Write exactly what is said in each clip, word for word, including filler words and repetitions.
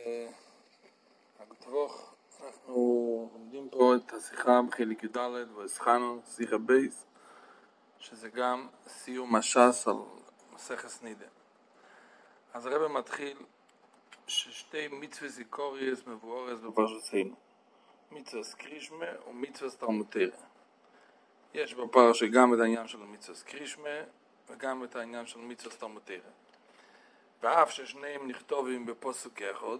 הגטבוך, אנחנו לומדים פה את השיחה בחלק י"ד והזכרנו שיחה בייס, שזה גם סיום הש"ס על מסכת נידה. אז הרב מתחיל ששתי מצוות עיקריות מבוארות בפרשתנו, מצוות קרישמה ומצוות תלמוד תורה. יש בפרשה גם את העניין של מצוות קרישמה וגם את העניין של מצוות תלמוד תורה. ואף ששניהם נכתובים בפסוק אחד,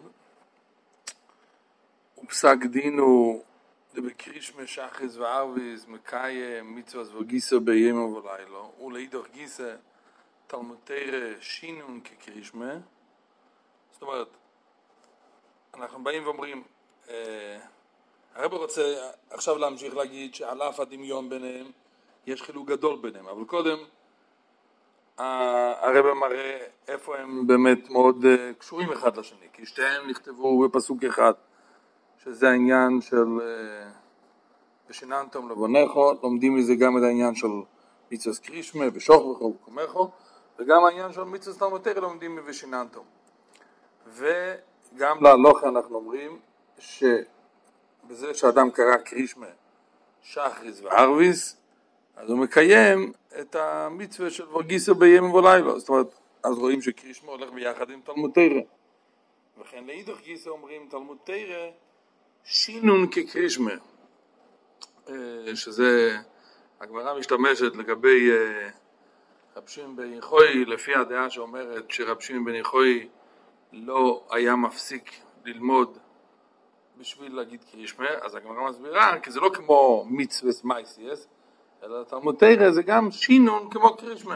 ופסק דין הוא בקרישמה שחריס וערביס מקיים מצוות וגיסו ביום ובלילה, ולאידך גיסא תלמוד תורה שינון כקרישמה. זאת אומרת, אנחנו באים ואומרים, אה, הרב רוצה עכשיו להמשיך להגיד שעל אף הדמיון ביניהם יש חילוק גדול ביניהם, אבל קודם הרב מראה איפה הם באמת מאוד uh, קשורים אחד לשני, כי שתיהם נכתבו בפסוק אחד, שזה העניין של uh, ושיננתם לבונכו. לומדים מזה גם את העניין של מצוות קרישמה ושוכבכו וקומכו, וגם העניין של מצוות תלמוד תורה לומדים מ"ושיננתם". וגם להלכה אנחנו אומרים שבזה שאדם קרא קרישמה שחריס וערביס, אז הוא מקיים את המצווה של וגיסו ביום ובלילה. זאת אומרת, אז רואים שקרישמה הולך ביחד עם תלמוד תורה. וכן לאידך גיסא אומרים תלמוד תורה שינון כקרישמה, שזה הגמרא משתמשת לגבי רב שמעון בן יחוי, לפי הדעה שאומרת שרב שמעון בן יחוי לא היה מפסיק ללמוד בשביל להגיד קרישמה. אז הגמרא מסבירה, כי זה לא כמו מצווה מייסייס, אלא תלמוד תורה זה גם שינון כמו קרישמה.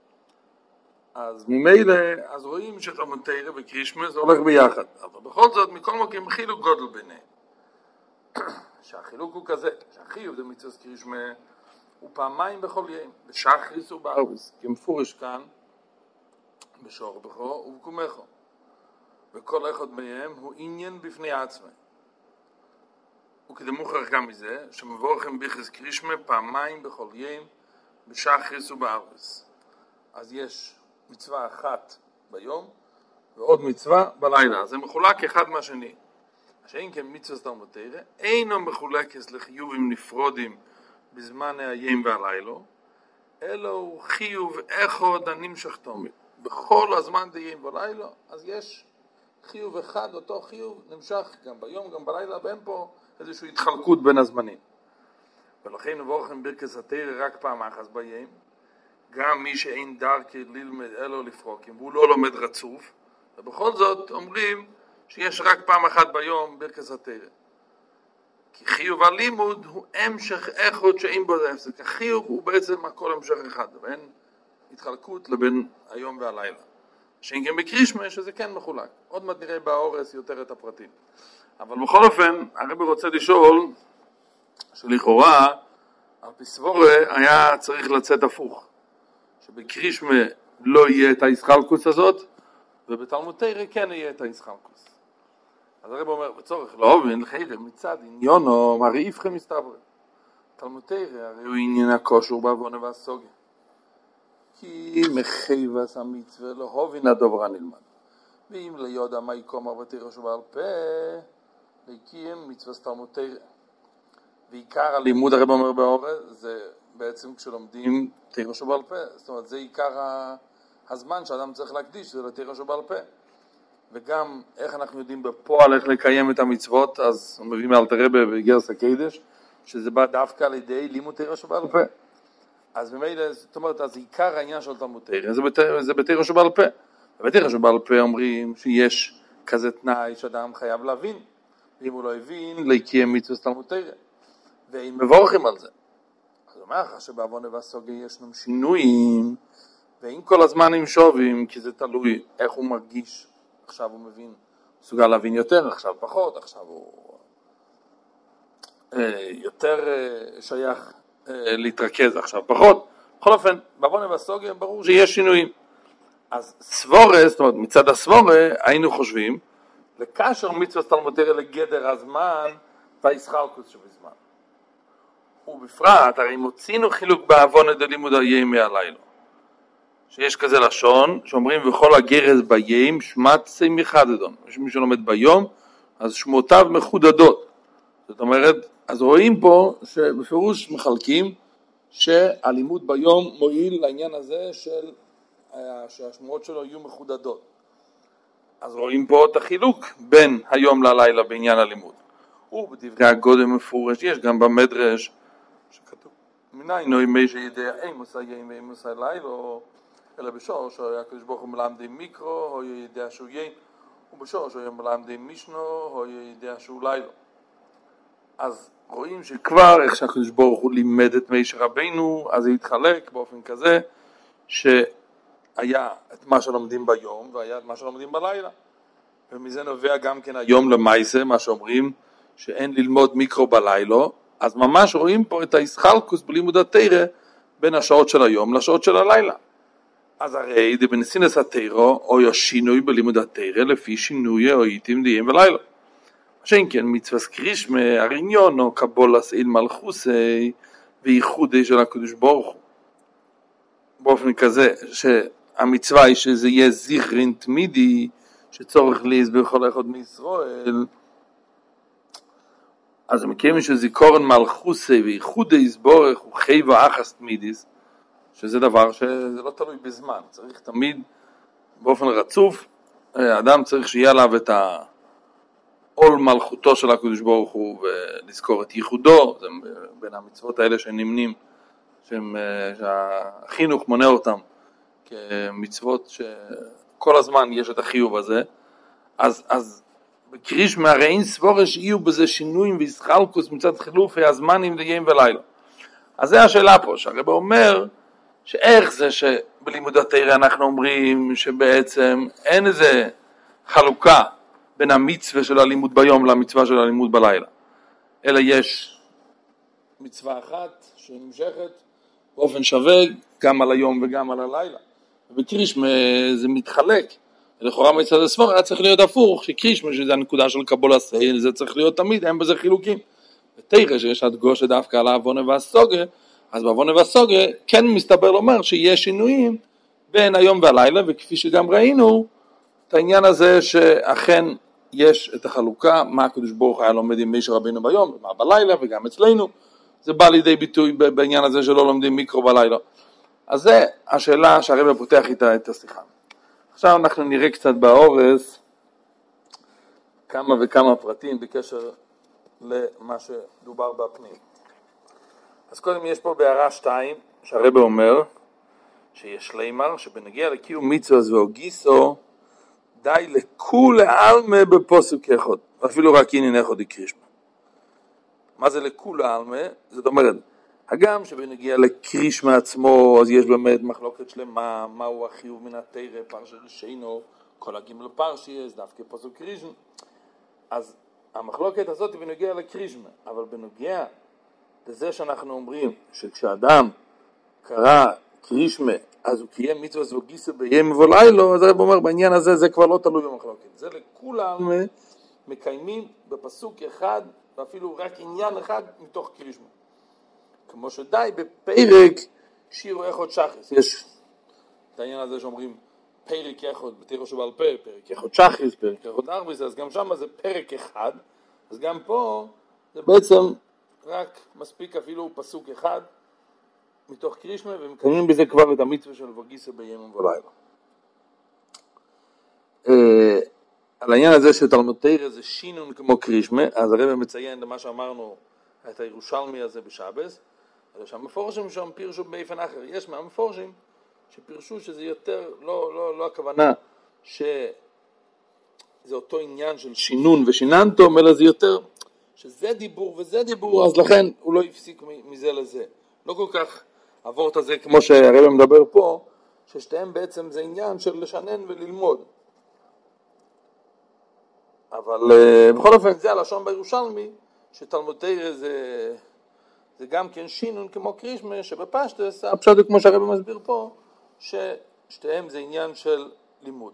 אז ממילא, אז רואים שתלמוד תורה וקרישמה זה הולך ביחד. אבל בכל זאת, מכל מקום חילוק גודל ביניהם. שהחילוק הוא כזה, שהחיוב זה מצוות קרישמה הוא פעמיים בכל יום, בשחריס ובערביס, כמפורש כאן, בשוכבכו ובקומכו. וכל אחד מהם הוא עניין בפני עצמו. וכדי מוכרח גם מזה, שמבורכים ביחס קרישמה פעמיים בכל יום, בשחריס ובערביס. אז יש מצווה אחת ביום, ועוד מצווה בלילה. אז זה מחולק אחד מהשני. שאין כן מצוות תלמוד תורה, אינו מחולקת לחיובים נפרודים בזמן היום והלילה, אלא הוא חיוב אחד הנמשך תמיד. בכל הזמן דיים ולילה, אז יש חיוב אחד, אותו חיוב נמשך גם ביום, גם בלילה, ואין פה איזושהי התחלקות בין הזמנים. ולכן מבורכים ברכת התורה רק פעם אחת ביום, גם מי שאין דרכי ללמד אלו לפרוקים, והוא לא לומד רצוף, ובכל זאת אומרים שיש רק פעם אחת ביום ברכת התורה. כי חיוב הלימוד הוא המשך אחד שאין בו הפסק. החיוב הוא בעצם הכל המשך אחד, ואין התחלקות לבין היום והלילה. שאין כן בקרישמה שזה כן מחולק. עוד מעט נראה באורס יותר את הפרטים. אבל בכל אופן, הרב רוצה לשאול שלכאורה על פי סבורה היה צריך לצאת הפוך. שבקרישמה לא יהיה את הישחלקוס הזאת, ובתלמוד תורה כן יהיה את הישחלקוס. אז הרב אומר, בצורך להובין לחיירם מצד עניונו, הרי איפכם מסתבר. תלמוד תורה הרי הוא עניין הקושור בעוונה והסוגיה. כי מחייבס המצווה להובין הדבר הנלמד. ואם ליודע מה יקומר בתורה שבעל פה, לקיים מצוות תלמוד תורה. ועיקר הלימוד הרב אומר באורס, זה בעצם כשלומדים תורה שבעל פה. זאת אומרת, זה עיקר הזמן שאדם צריך להקדיש, זה לתורה שבעל פה. וגם איך אנחנו יודעים בפועל איך לקיים את המצוות, אז הוא מביא מאלתר רבי בגרסא קודש, שזה בא דווקא על ידי לימוד תורה שבעל פה. אז ממילא, זאת אומרת, אז עיקר העניין של תלמוד תורה, זה, בת, זה בתורה שבעל פה. ובתורה שבעל פה אומרים שיש כזה תנאי שאדם חייב להבין, ואם הוא לא הבין, לקיים מצוות תלמוד תורה. ואם מבורכים על זה. אז הוא אומר לך שבעוונה והסוגיה ישנם שינויים, ואם כל הזמן הם שובים, כי זה תלוי איך הוא מרגיש. עכשיו הוא מבין, מסוגל להבין יותר, עכשיו פחות, עכשיו הוא אה, יותר אה, שייך אה, להתרכז, עכשיו פחות. בכל אופן, בעוונה והסוגיה ברור שיש שינויים. אז סבורה, זאת אומרת, מצד הסבורה, היינו חושבים, לקשר מצוות תלמוד תורה לגדר הזמן, והישחלקוס שבזמן. ובפרט, הרי מוצינו חילוק בעוונה דלימוד היום מהלילה. שיש כזה לשון, שאומרים וכל הגרז ביים שמצי מחדדון. יש מי שלומד ביום, אז שמותיו מחודדות. זאת אומרת, אז רואים פה שבפירוש מחלקים שהלימוד ביום מועיל לעניין הזה של שהשמועות שלו יהיו מחודדות. אז רואים פה את החילוק בין היום ללילה בעניין הלימוד. ובדברי הגודל מפורש, יש גם במדרש שכתוב מניינו מי שידע אימוס היום ואימוס הלילה, אלא בשור שהקדוש ברוך הוא מלמדי מיקרו, או ידע שהוא יים, ובשור שהוא מלמדי מישנו, או ידע שהוא לילה. אז רואים שכבר איך שהקדוש ברוך הוא לימד את משה רבינו, אז זה התחלק באופן כזה שהיה את מה שלומדים ביום והיה את מה שלומדים בלילה. ומזה נובע גם כן היום למעשה, מה שאומרים שאין ללמוד מיקרו בלילה, אז ממש רואים פה את הישחלקוס בלימוד התורה בין השעות של היום לשעות של הלילה. אז הרי דה בנסינס התורה או ישינוי בלימוד התורה לפי שינוי או עיתים דיים ולילה. שאין כן מצווה קרישמה הרעניון או קבולס איל מלכוסי וייחודי של הקדוש ברוך הוא. באופן כזה שהמצווה היא שזה יהיה זכרין תמידי שצורך להסביר כל אחד מישראל. אז מכירים שזיכורן מלכוסי וייחודי יסבורך הוא חי ואחס תמידיס, שזה דבר שזה לא תלוי בזמן, צריך תמיד באופן רצוף, האדם צריך שיהיה עליו את העול מלכותו של הקדוש ברוך הוא ולזכור את ייחודו. זה בין המצוות האלה שנמנים, שהחינוך מונה אותם כמצוות שכל הזמן יש את החיוב הזה. אז, אז בקרישמה הרי אין סבורש יהיו בזה שינויים וישחלקוס מצד חילופי הזמנים ליום ולילה. אז זה השאלה פה, שהרבא אומר שאיך זה שבלימוד התורה אנחנו אומרים שבעצם אין איזה חלוקה בין המצווה של הלימוד ביום למצווה של הלימוד בלילה, אלא יש מצווה אחת שנמשכת באופן שווה גם על היום וגם על הלילה. ובקרישמה זה מתחלק. לכאורה מצד הסבור היה צריך להיות הפוך, שקרישמה שזה הנקודה של קבול הסייל, זה צריך להיות תמיד, אין בזה חילוקים. ותראה שיש הדגוש דווקא על העוונה והסוגה, אז בעוונה והסוגה כן מסתבר לומר שיש שינויים בין היום והלילה, וכפי שגם ראינו את העניין הזה שאכן יש את החלוקה, מה הקדוש ברוך היה לומד עם משה רבינו ביום ומה בלילה, וגם אצלנו זה בא לידי ביטוי בעניין הזה שלא לומדים מיקרו בלילה. אז זה השאלה שהרבא פותח איתה את השיחה. עכשיו אנחנו נראה קצת באורס כמה וכמה פרטים בקשר למה שדובר בפנים. אז קודם יש פה בהערה שתיים שהרבא אומר שיש לימר שבנגיע לקיום מצוות והוגיסו די לכול העלמה בפוסוק אחד, אפילו רק עניין אחד יקרישמה. מה זה לכול העלמה? זאת אומרת, הגם שבנגיע לקרישמה עצמו, אז יש באמת מחלוקת שלמה, מהו החיוב מן התורה, פרשה ראשינו, כל הגימל פרשי, אז דווקא פסוק קרישמה. אז המחלוקת הזאת היא בנגיע לקרישמה, אבל בנגיע לזה שאנחנו אומרים שכשאדם קרא קרישמה, אז הוא קיים מצוות והוגיסו ביום ולילה, אז הרב אומר בעניין הזה זה כבר לא תלוי במחלוקת. זה לכולם מקיימים בפסוק אחד, ואפילו רק עניין אחד מתוך קרישמה. כמו שדי בפרק שירו אחד שחס. יש את העניין הזה שאומרים פרק אחד, בתירו שבעל פה, פרק אחד שחס, פרק אחד ארביס, אז גם שם זה פרק אחד, אז גם פה זה בעצם רק מספיק אפילו פסוק אחד מתוך קרישמה, ומקיימים בזה כבר את המצווה של וגיסה ביום ולילה. על העניין הזה שתלמוד תורה זה שינון כמו קרישמה, אז הרב מציין למה שאמרנו את הירושלמי הזה בשבס, אלא שהמפורשים שם פירשו באופן אחר. יש מהמפורשים שפירשו שזה יותר, לא, לא, לא הכוונה שזה אותו עניין של שינון ושיננתום, אלא זה יותר שזה דיבור וזה דיבור, אז לכן הוא לא יפסיק מזה לזה. לא כל כך עבורת הזה כמו שהרב מדבר פה, ששתיהם בעצם זה עניין של לשנן וללמוד. אבל בכל אופן זה הלשון בירושלמי, שתלמוד תורה זה, זה גם כן שינון כמו קרישמה, שבפשטס, הפשט כמו שהרב מסביר פה, ששתיהם זה עניין של לימוד.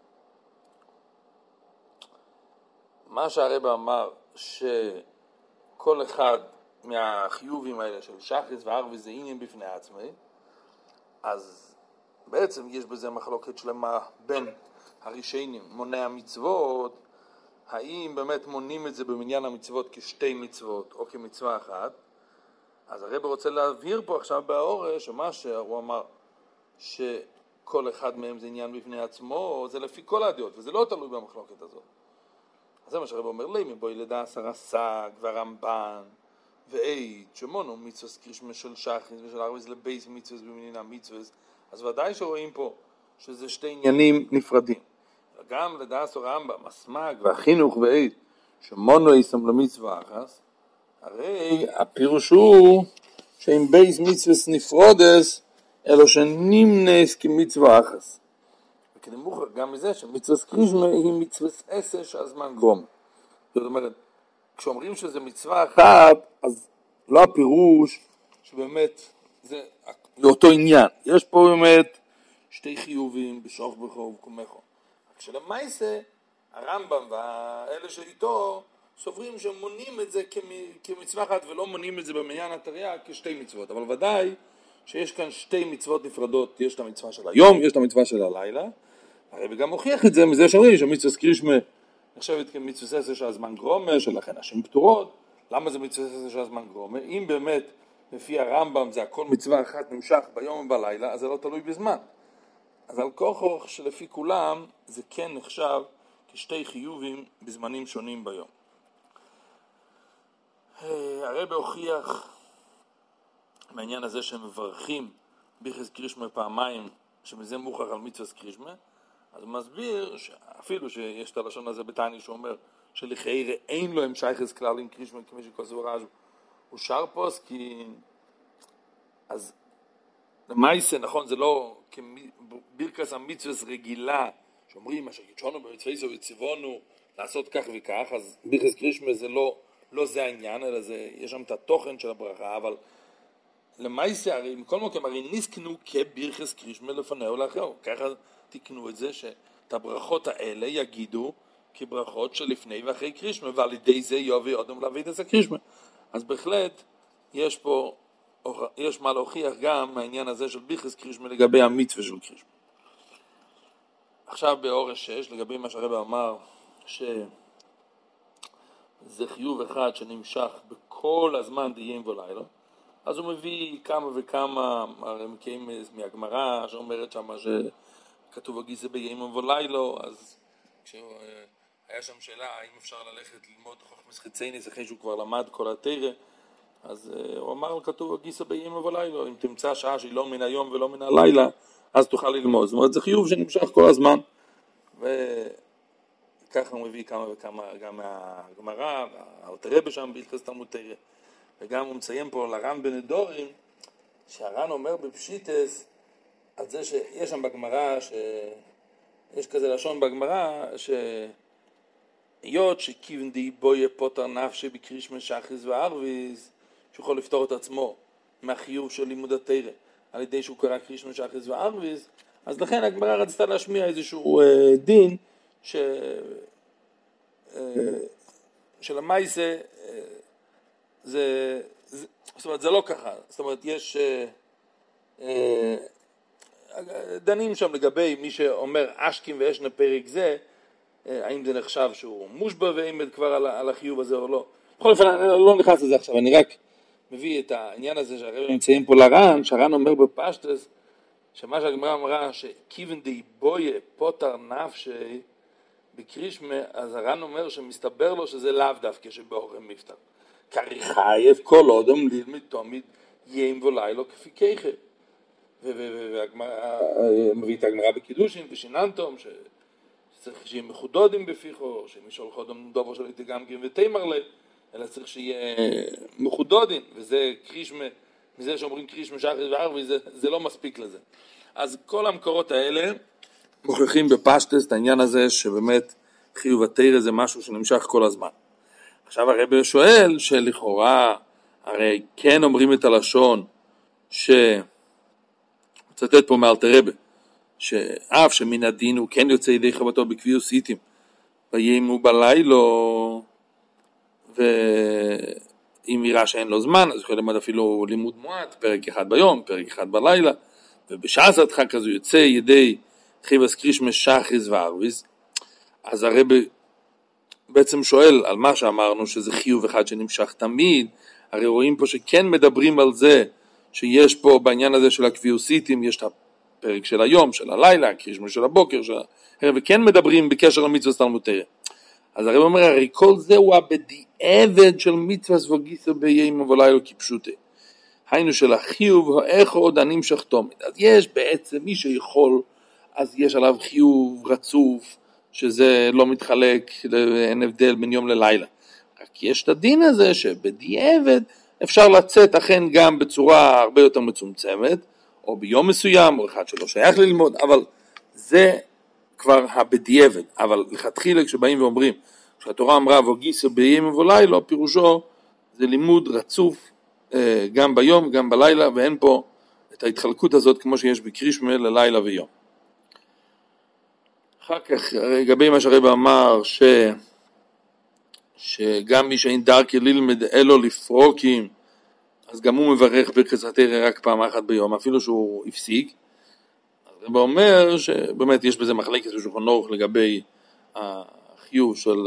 מה שהרב אמר, שכל אחד מהחיובים האלה של שחס וערבי זה עניין בפני עצמי, אז בעצם יש בזה מחלוקת שלמה בין הראשונים, מוני המצוות, האם באמת מונים את זה במניין המצוות כשתי מצוות או כמצווה אחת. אז הרב רוצה להבהיר פה עכשיו באורש שמה שהוא אמר שכל אחד מהם זה עניין בפני עצמו, זה לפי כל הדעות, וזה לא תלוי במחלוקת הזאת. אז זה מה שהרב אומר לי, מבואי לדעס הרס"ג והרמב"ן ועד שמונו מצווה קרישמה של שחריס ושל ערביס לבייס מצווה במניין המצווה, אז ודאי שרואים פה שזה שתי עניינים נפרדים. גם לדעס הרמב"ם, הסמ"ג והחינוך ועד שמונו איסם למצווה אחס, הרי הפירוש הוא שאם בייס מצווה נפרודס אלו שנמנס כמצווה אחס. וכדי מוכר גם מזה שמצווה קרישמה היא מצווה עשר שהזמן גרום. זאת אומרת, כשאומרים שזה מצווה אחת, אז לא הפירוש שבאמת זה לאותו עניין. יש פה באמת שתי חיובים בשוך בחוב וכומכו. כשלמעשה הרמב"ם והאלה שאיתו סוברים שמונים את זה כמצווה אחת ולא מונים את זה במניין התרי"ג כשתי מצוות. אבל ודאי שיש כאן שתי מצוות נפרדות, יש את המצווה של היום, יש את המצווה של הלילה. הרי גם הוכיח את זה מזה שאומרים שמצווה קרישמה נחשבת כמצווה עשר שהזמן גרומה, שלכן נשים פטורות. למה זה מצווה עשר שהזמן גרומה? אם באמת לפי הרמב"ם זה הכל מצווה אחת נמשך ביום ובלילה, אז זה לא תלוי בזמן. אז על כוחו שלפי כולם זה כן נחשב כשתי חיובים בזמנים שונים ביום. הרב הוכיח מהעניין הזה שמברכים ביחס קרישמה פעמיים, שמזה מוכח על מצווה קרישמה, אז הוא מסביר שאפילו שיש את הלשון הזה בתניא שאומר שלכאורה אין לו המשייכס כלל עם קרישמה כמי שכוסו רז'ו הוא שר פוס, כי אז למעשה נכון זה לא כבירקס המצווה רגילה שאומרים אשר יתשונו במצווה וציוונו לעשות כך וכך, אז ביחס קרישמה זה לא לא זה העניין, אלא זה יש שם את התוכן של הברכה. אבל למעשה הרי מכל מקום הרי נסקנו כבירקס קרישמה לפניהו לאחר, ככה תקנו את זה שאת הברכות האלה יגידו כברכות שלפני ואחרי קרישמה, ועל ידי זה יוביא אדם להביא את זה קרישמה. אז בהחלט יש פה, יש מה להוכיח גם מהעניין הזה של ביחס קרישמה לגבי המצווה של קרישמה. עכשיו באורש שש, לגבי מה שהרב אמר שזה חיוב אחד שנמשך בכל הזמן דיים ולילה, אז הוא מביא כמה וכמה מקיים מהגמרא שאומרת שמה ש... כתוב הגיסה בימים ולילו, אז כשהיה שם שאלה האם אפשר ללכת ללמוד חוכמס חיצייניס אחרי שהוא כבר למד כל התורה, אז הוא אמר כתוב הגיסה בימים ולילו, אם תמצא שעה שהיא לא מן היום ולא מן הלילה, אז תוכל ללמוד. זאת אומרת, זה חיוב שנמשך כל הזמן, וככה הוא מביא כמה וכמה גם מהגמרא, האלתר שם בהלכות תלמוד תורה, וגם הוא מציין פה לר"ן בנדורים, שהר"ן אומר בפשיטס, על זה שיש שם בגמרא, שיש כזה לשון בגמרא, שהיות שכיוון די בויה פוטר נפשי בקרישמה שחריס וערביס, שהוא יכול לפתור את עצמו מהחיוב של לימוד התורה, על ידי שהוא קרא קרישמה שחריס וערביס, אז לכן הגמרא רצתה להשמיע איזשהו אה, דין, ש... אה, של המייסה, אה, זה, זה, זאת אומרת, זה לא ככה, זאת אומרת, יש... אה, אה, דנים שם לגבי מי שאומר אשכים ואשנה פרק זה, האם זה נחשב שהוא מושבע ואם כבר על, על החיוב הזה או לא. בכל אופן, אני לא נכנס לזה עכשיו, אני רק מביא את העניין הזה שהרב נמצאים פה לר"ן, שהר"ן אומר בפשטס, שמה שהגמרא אמרה שכיוון די בויה פוטר נפשי בקרישמה, אז הר"ן אומר שמסתבר לו שזה לאו דווקא שבאורם מפטר. קרי חייב כל אדם ללמד תמיד יים ולילה כפי כיכר. והגמרא מביא את הגמרא בקידושין ושיננתום שצריך שיהיה מחודדים בפיחו, שמי שהולכו אדם דובר שלו יתגמגם ותימר לב, אלא צריך שיהיה מחודדים, וזה קרישמה, מזה שאומרים קרישמה שחריס וערביס, זה, זה לא מספיק לזה. אז כל המקורות האלה מוכיחים בפשטס את העניין הזה שבאמת חיוב התורה זה משהו שנמשך כל הזמן. עכשיו הרב שואל שלכאורה הרי כן אומרים את הלשון ש... מצטט פה מאלתר רבי, שאף שמן הדין הוא כן יוצא ידי חובתו בקביעות עיתים, בימים ובלילו, ואם יראה שאין לו זמן, אז יכול ללמוד אפילו לימוד מועט, פרק אחד ביום, פרק אחד בלילה, ובשעת הדחק הזו יוצא ידי חיבס קרישמה שחריס וערביס, אז הרב בעצם שואל על מה שאמרנו שזה חיוב אחד שנמשך תמיד. הרי רואים פה שכן מדברים על זה שיש פה בעניין הזה של הקביוסיטים, יש את הפרק של היום, של הלילה, הקרישמה של הבוקר, של... וכן מדברים בקשר למצווה תלמוד תורה. אז הרב אומר, הרי כל זה הוא הבדיעבד של מצווה וגיסו ביום ולילה כפשוטה. היינו של החיוב, איך עוד הנמשך תמיד. אז יש בעצם מי שיכול, אז יש עליו חיוב רצוף, שזה לא מתחלק, אין הבדל בין יום ללילה. רק יש את הדין הזה שבדיעבד אפשר לצאת אכן גם בצורה הרבה יותר מצומצמת, או ביום מסוים, או אחד שלא שייך ללמוד, אבל זה כבר הבדיעבד. אבל לכתחילה כשבאים ואומרים, כשהתורה אמרה וגיסו ביום ולילה, פירושו זה לימוד רצוף, גם ביום, גם בלילה, ואין פה את ההתחלקות הזאת כמו שיש בקרישמה ללילה ויום. אחר כך, לגבי מה שהרב אמר, ש... שגם מי שאין דרכי ללמד אלו לפרוקים, אז גם הוא מברך ברכת התורה רק פעם אחת ביום, אפילו שהוא הפסיק. הרב אומר שבאמת יש בזה מחלקת בשולחן ערוך לגבי החיוב של,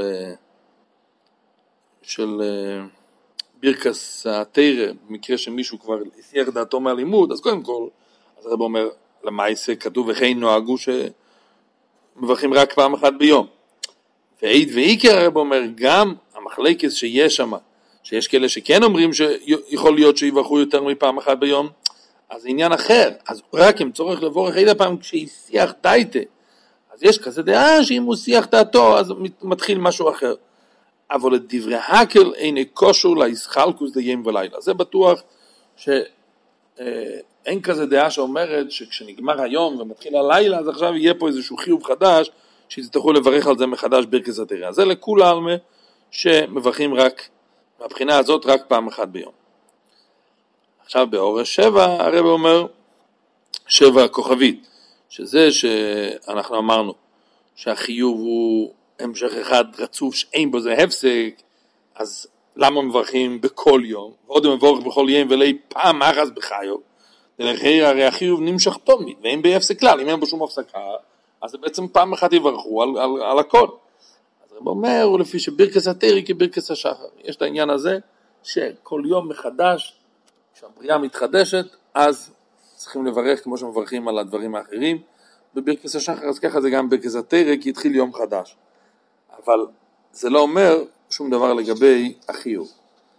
של ברכת התורה, במקרה שמישהו כבר הסיח דעתו מהלימוד, אז קודם כל, אז הרב אומר, למעשה כתוב וכן נוהגו ש... מברכים רק פעם אחת ביום. ועיד ועיקר הרב אומר, גם המחלקת שיש שם, שיש כאלה שכן אומרים שיכול להיות שיברכו יותר מפעם אחת ביום, אז זה עניין אחר. אז רק אם צורך לבורך עיד הפעם כשיסיח דייטה, אז יש כזה דעה שאם הוא סיח דעתו, אז מתחיל משהו אחר. אבל את דברי הקל איני קושו להסחלקוס דיים ולילה. זה בטוח ש... אין כזה דעה שאומרת שכשנגמר היום ומתחיל הלילה, אז עכשיו יהיה פה איזשהו חיוב חדש, שתצטרכו לברך על זה מחדש ברכת התורה. זה לכולה עלמה שמברכים רק, מהבחינה הזאת, רק פעם אחת ביום. עכשיו באור שבע, הרב אומר, שבע כוכבית, שזה שאנחנו אמרנו, שהחיוב הוא המשך אחד רצוף, שאין בו זה הפסק, אז למה מברכים בכל יום, ועוד מבורך בכל יום ולי פעם אחת בחיוב, ולכן הרי החיוב נמשך תמיד, ואין בהפסק כלל, אם אין בו שום הפסקה, אז בעצם פעם אחת יברכו על, על, על הכל. אז רב אומר, הוא לפי שברכת התורה כברכת השחר, יש את העניין הזה, שכל יום מחדש, כשהבריאה מתחדשת, אז צריכים לברך כמו שמברכים על הדברים האחרים, בברכת השחר, אז ככה זה גם ברכת התורה, כי התחיל יום חדש. אבל זה לא אומר שום דבר לגבי החיוב.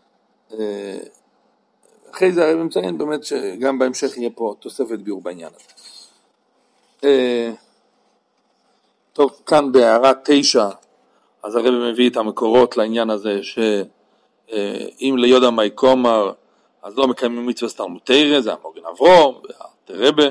אחרי זה הרב מציין באמת שגם בהמשך יהיה פה תוספת ביור בעניין הזה. טוב, כאן בהערה תשע, אז הרב מביא את המקורות לעניין הזה, שאם ליודע מי קומר, אז לא מקיימים מצוות תלמוד תורה, זה המוגן אברום, והתרבה.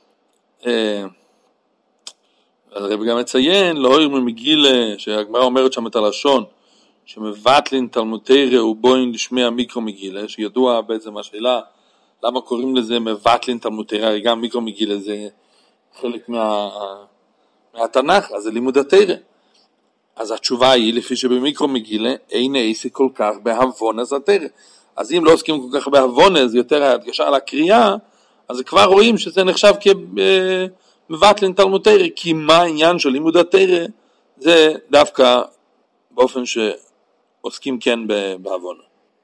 הרב גם מציין, לא עיר ממגילה, שהגמרא אומרת שם את הלשון, שמבטלין תלמוד תורה ובוין לשמי המיקרו מגילה, שידוע בעצם השאלה, למה קוראים לזה מבטלין תלמוד תורה, הרי גם מיקרו מגילה זה חלק מה, מהתנ"ך, אז זה לימוד התורה. אז התשובה היא, לפי שבמיקרו מגילה, אין עסק כל כך בהבון אז התורה. אז אם לא עוסקים כל כך בהבון, אז יותר ההדגשה על הקריאה, אז כבר רואים שזה נחשב כמבטלין תלמוד תורה, כי מה העניין של לימוד התורה? זה דווקא באופן שעוסקים כן בהבון.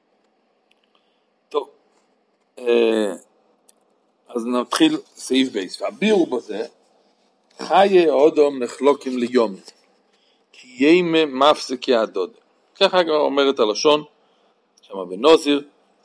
טוב, אז נתחיל סעיף בייס, והביאו בזה, חיי אודום נחלוקים ליום, כי ימי מפסקי הדוד. ככה כבר אומרת הלשון, שמה בנוזיר,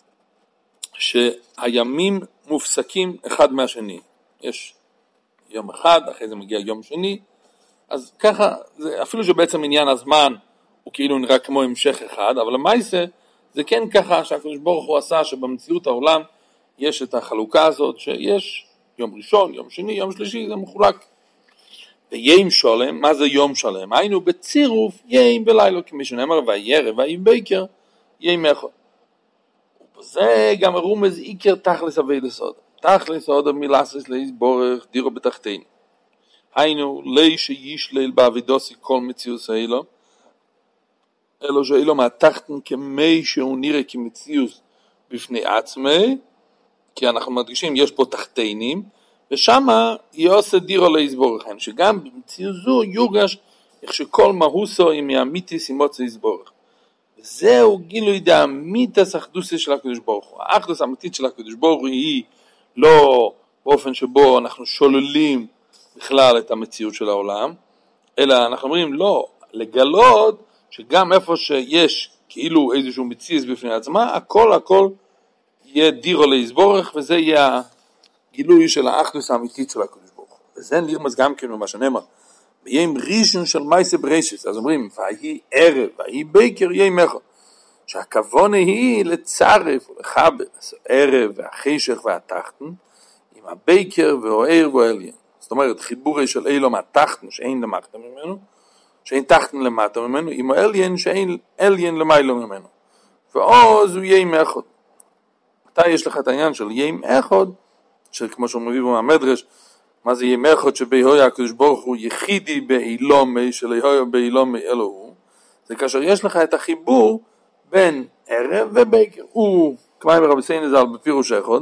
שהימים מופסקים אחד מהשני. יש יום אחד, אחרי זה מגיע יום שני, אז ככה, זה, אפילו שבעצם עניין הזמן הוא כאילו נראה כמו המשך אחד, אבל למעשה זה כן ככה שהקדוש ברוך הוא עשה שבמציאות העולם יש את החלוקה הזאת, שיש יום ראשון, יום שני, יום שלישי, זה מחולק. ויים שולם, מה זה יום שלם? היינו בצירוף יים ולילה, כמי שנאמר, והירב והים ביקר, יים אחד. ובזה גם הרומז עיקר תכלס אבי לסוד. תכלס עוד מלאסס להסבורך דירו בתחתין. היינו לי שישלל בעבידוסי כל מציאוס האלו, אלו שאלו מהתחתן כמי שהוא נראה כמציאוס בפני עצמי, כי אנחנו מדגישים, יש פה תחתינים, ושם יעשה דירו להסבורך, שגם במציאות זו יורגש איך שכל מהוסו היא מהמיתיס עם מוצא הסבורך. וזהו גילוי דאמיתס אחדוסי של הקדוש ברוך הוא. האחדוס האמיתית של הקדוש ברוך הוא היא לא באופן שבו אנחנו שוללים בכלל את המציאות של העולם, אלא אנחנו אומרים לא, לגלות שגם איפה שיש כאילו איזשהו מציאות בפני עצמה, הכל הכל יהיה דירו להסבורך, וזה יהיה הגילוי של האחדוס האמיתית של הקדוש ברוך הוא. וזה נרמז גם כן במה שנאמר, ביום ראשון של מייסה בריישס, אז אומרים, והיא ערב, והיא ביקר יום אחד, שהכוונה היא לצרף ולחבר, ערב והחישך והתחתן, עם הביקר והאיר והעליין. זאת אומרת, חיבורי של אילום התחתן, שאין למטה ממנו, שאין תחתן למטה ממנו, עם העליין שאין עליין למיילו ממנו. ואז הוא יום אחד. מתי יש לך את העניין של יום אחד, שכמו שהוא מביא במדרש, מה זה יום אחד שבהויה הקדוש ברוך הוא יחידי באילומי, שלהויה באילומי אלוהו, זה כאשר יש לך את החיבור בין ערב וביקר. הוא, כמו אמר רבי סייני ז"ל בפירוש אחד,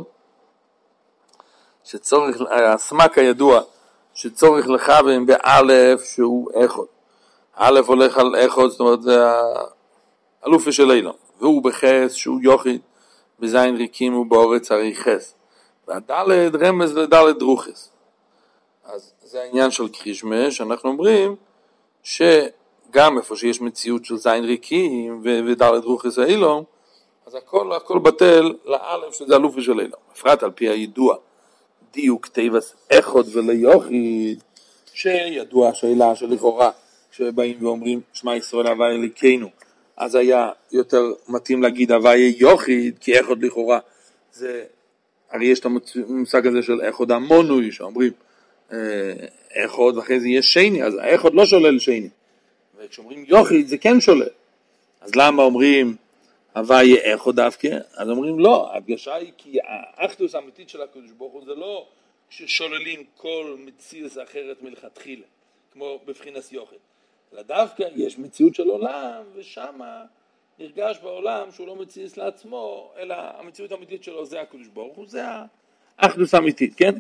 שצורך, הסמק הידוע, שצורך לכוון באלף שהוא אחד. א' הולך על אחד, זאת אומרת, זה האלופה של אילום. והוא בחס שהוא יוחיד, בזין ריקים ובאורץ הרי חס. והדלת רמז לדלת דרוכס. אז זה העניין של קרישמה, שאנחנו אומרים שגם איפה שיש מציאות של זין ריקים ודלת דרוכס האילום, אז הכל, הכל בטל לאלף שזה אלופה של אילום. בפרט על פי הידוע, דיוק תיבס אחד וליוחיד, שידוע השאלה שלכאורה, כשבאים ואומרים שמע ישראל הוויה אלוקינו, אז היה יותר מתאים להגיד הוויה יוחיד, כי אחד לכאורה זה, הרי יש את המושג הזה של אחד המונוי, שאומרים אחד ואחרי זה יש שני, אז האחד לא שולל שני, וכשאומרים יוחיד זה כן שולל. אז למה אומרים הוויה אחד דווקא? אז אומרים לא, ההדגשה היא כי האחדוס האמיתית של הקדוש ברוך הוא זה לא ששוללים כל מציאות אחרת מלכתחילה, כמו בבחינת יוחיד, אלא דווקא יש מציאות של עולם, ושם נרגש בעולם שהוא לא מציאות לעצמו, אלא המציאות האמיתית שלו זה הקדוש ברוך הוא, זה האחדוס האמיתית, כן?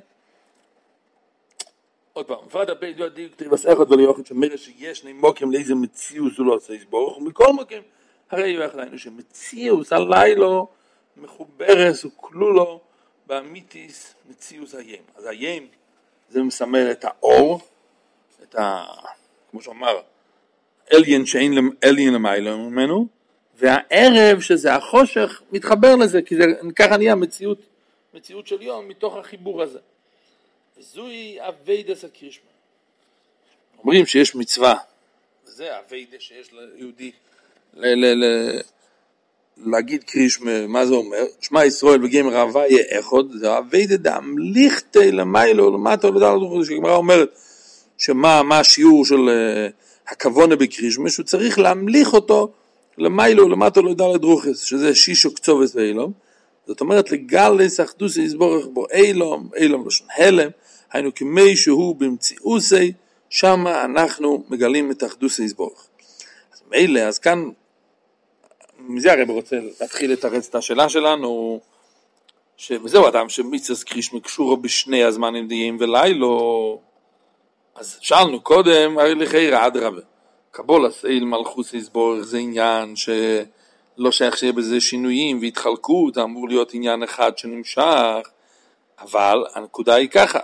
עוד פעם, ועד הבית לא דיוק תריבס אחד וליוחיד שמראה שיש נימוקים לאיזה מציאות זו לא עושה יסבורך, ומכל מוקים הרי יהיה אחדיינו שמציאות הלילו מחוברס וכלולו באמיתיס מציאות הים. אז הים זה מסמל את האור, את ה... כמו שאומר, אליין שאין אליין למיילו ממנו, והערב שזה החושך מתחבר לזה, כי זה ככה נהיה מציאות, מציאות של יום מתוך החיבור הזה. וזוהי אביידס הקרישמה. אומרים שיש מצווה, וזה אביידס שיש ליהודי ל- ל- ל- להגיד קרישמה, מה זה אומר? שמע ישראל בגמר הוויה אחד, זה אביידס דאמליכתי למיילו למטה לדעת דרוכס, שגמרא אומרת שמה מה השיעור של uh, הכוונה בקרישמה, שהוא צריך להמליך אותו למיילו למטה לדעת דרוכס, שזה שישו קצובס ואילום. זאת אומרת לגלס אחדוס יסבורך בו אילום, אילום לשון הלם, היינו כמי שהוא במציאוסי, שם אנחנו מגלים את אחדוס יסבורך. אז מילא, אז כאן, מזה הרב רוצה להתחיל לתרץ את השאלה שלנו, שזהו אדם שמצווה קרישמה קשורה בשני הזמנים דיים ולילו, אז שאלנו קודם, הרי לכאורה אדרבה, קבולת איל מלכוס יסבורך זה עניין ש... לא שייך שיהיה בזה שינויים והתחלקות, זה אמור להיות עניין אחד שנמשך, אבל הנקודה היא ככה,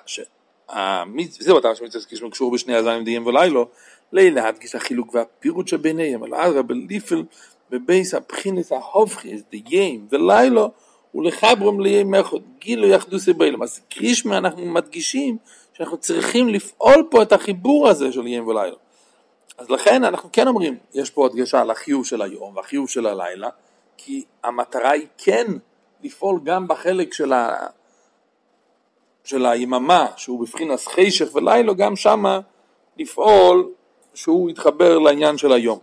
זהו אתה שמצווה קרישמה קשור בשני הזמנים דיים ולילו, להדגיש החילוק והפירוט שביניהם, על אדרבה ליפל בבייס הבחינס ההופכיס דיים ולילו, ולחברם ליום אחד, גילו יחדוסי באילם. אז קרישמה אנחנו מדגישים שאנחנו צריכים לפעול פה את החיבור הזה של יום ולילה. אז לכן אנחנו כן אומרים, יש פה הדגשה על החיוב של היום והחיוב של הלילה, כי המטרה היא כן לפעול גם בחלק של, ה... של היממה, שהוא בבחינת חשך ולילה, גם שמה לפעול שהוא יתחבר לעניין של היום.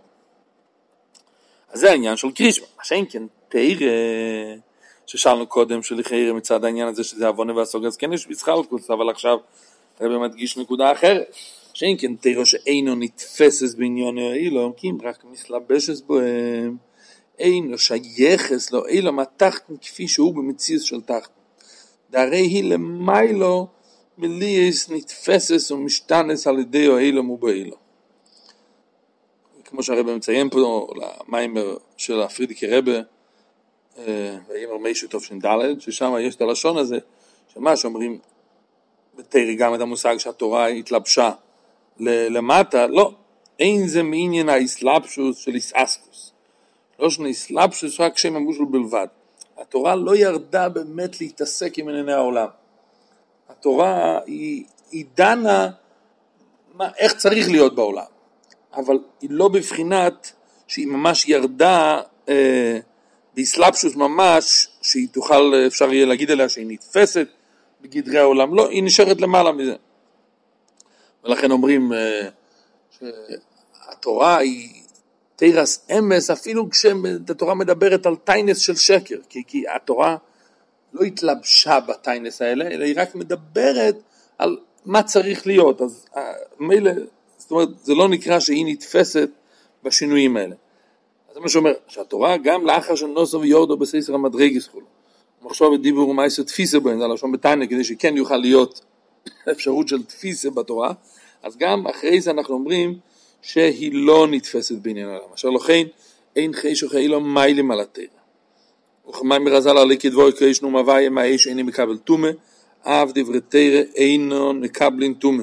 אז זה העניין של קרישמה. מה שאין כן תאיר, ששאלנו קודם שלכאורה מצד העניין הזה שזה עוונה והסוג, אז כן יש ביצחלקוס, אבל עכשיו הרב מדגיש נקודה אחרת. שאין כן תירו שאינו נתפסס בעניוני האילום, כי אם רק מסלבשס בהם, אינו שייכס לו אילום התחתן כפי שהוא במציאות של תחתן. דהרי היא למיילו מליאס נתפסס ומשתנס על ידי אילום ובאילום. כמו שהרבא מציין פה למיימר של הפרידיקי רבא, ויאמר מישהו טוב ש"ד, ששם יש את הלשון הזה, שמה שאומרים בתרא גם את המושג שהתורה התלבשה למטה, לא, אין זה מעניין האסלאפשוס של איסאסקוס. לא שני איסלאפשוס, רק שם המושל בלבד. התורה לא ירדה באמת להתעסק עם ענייני העולם. התורה היא, היא דנה מה, איך צריך להיות בעולם. אבל היא לא בבחינת שהיא ממש ירדה אה, באסלאפשוס ממש, שהיא תוכל, אפשר יהיה להגיד עליה שהיא נתפסת בגדרי העולם. לא, היא נשארת למעלה מזה. ולכן אומרים אה, שהתורה היא תירס אמס, אפילו כשהתורה מדברת על טיינס של שקר, כי, כי התורה לא התלבשה בטיינס האלה, אלא היא רק מדברת על מה צריך להיות. אז מילא, זאת אומרת, זה לא נקרא שהיא נתפסת בשינויים האלה. אז זה מה שאומר, שהתורה גם לאחר של נוסו ויורדו בסייסר המדרגס חולו, מחשוב את דיבור ומייסו תפיסה בהם, זה לשון בטיינה, כדי שכן יוכל להיות אפשרות של תפיסה בתורה, אז גם אחרי זה אנחנו אומרים שהיא לא נתפסת בעניין העולם. אשר לכן, אין חיש וכי לא מיילים על התורה. וכמי מרזל עלי כדבור קרישנו מבאי מה איש איני מקבל תומה, אף דברי תורה אינו מקבלין תומה.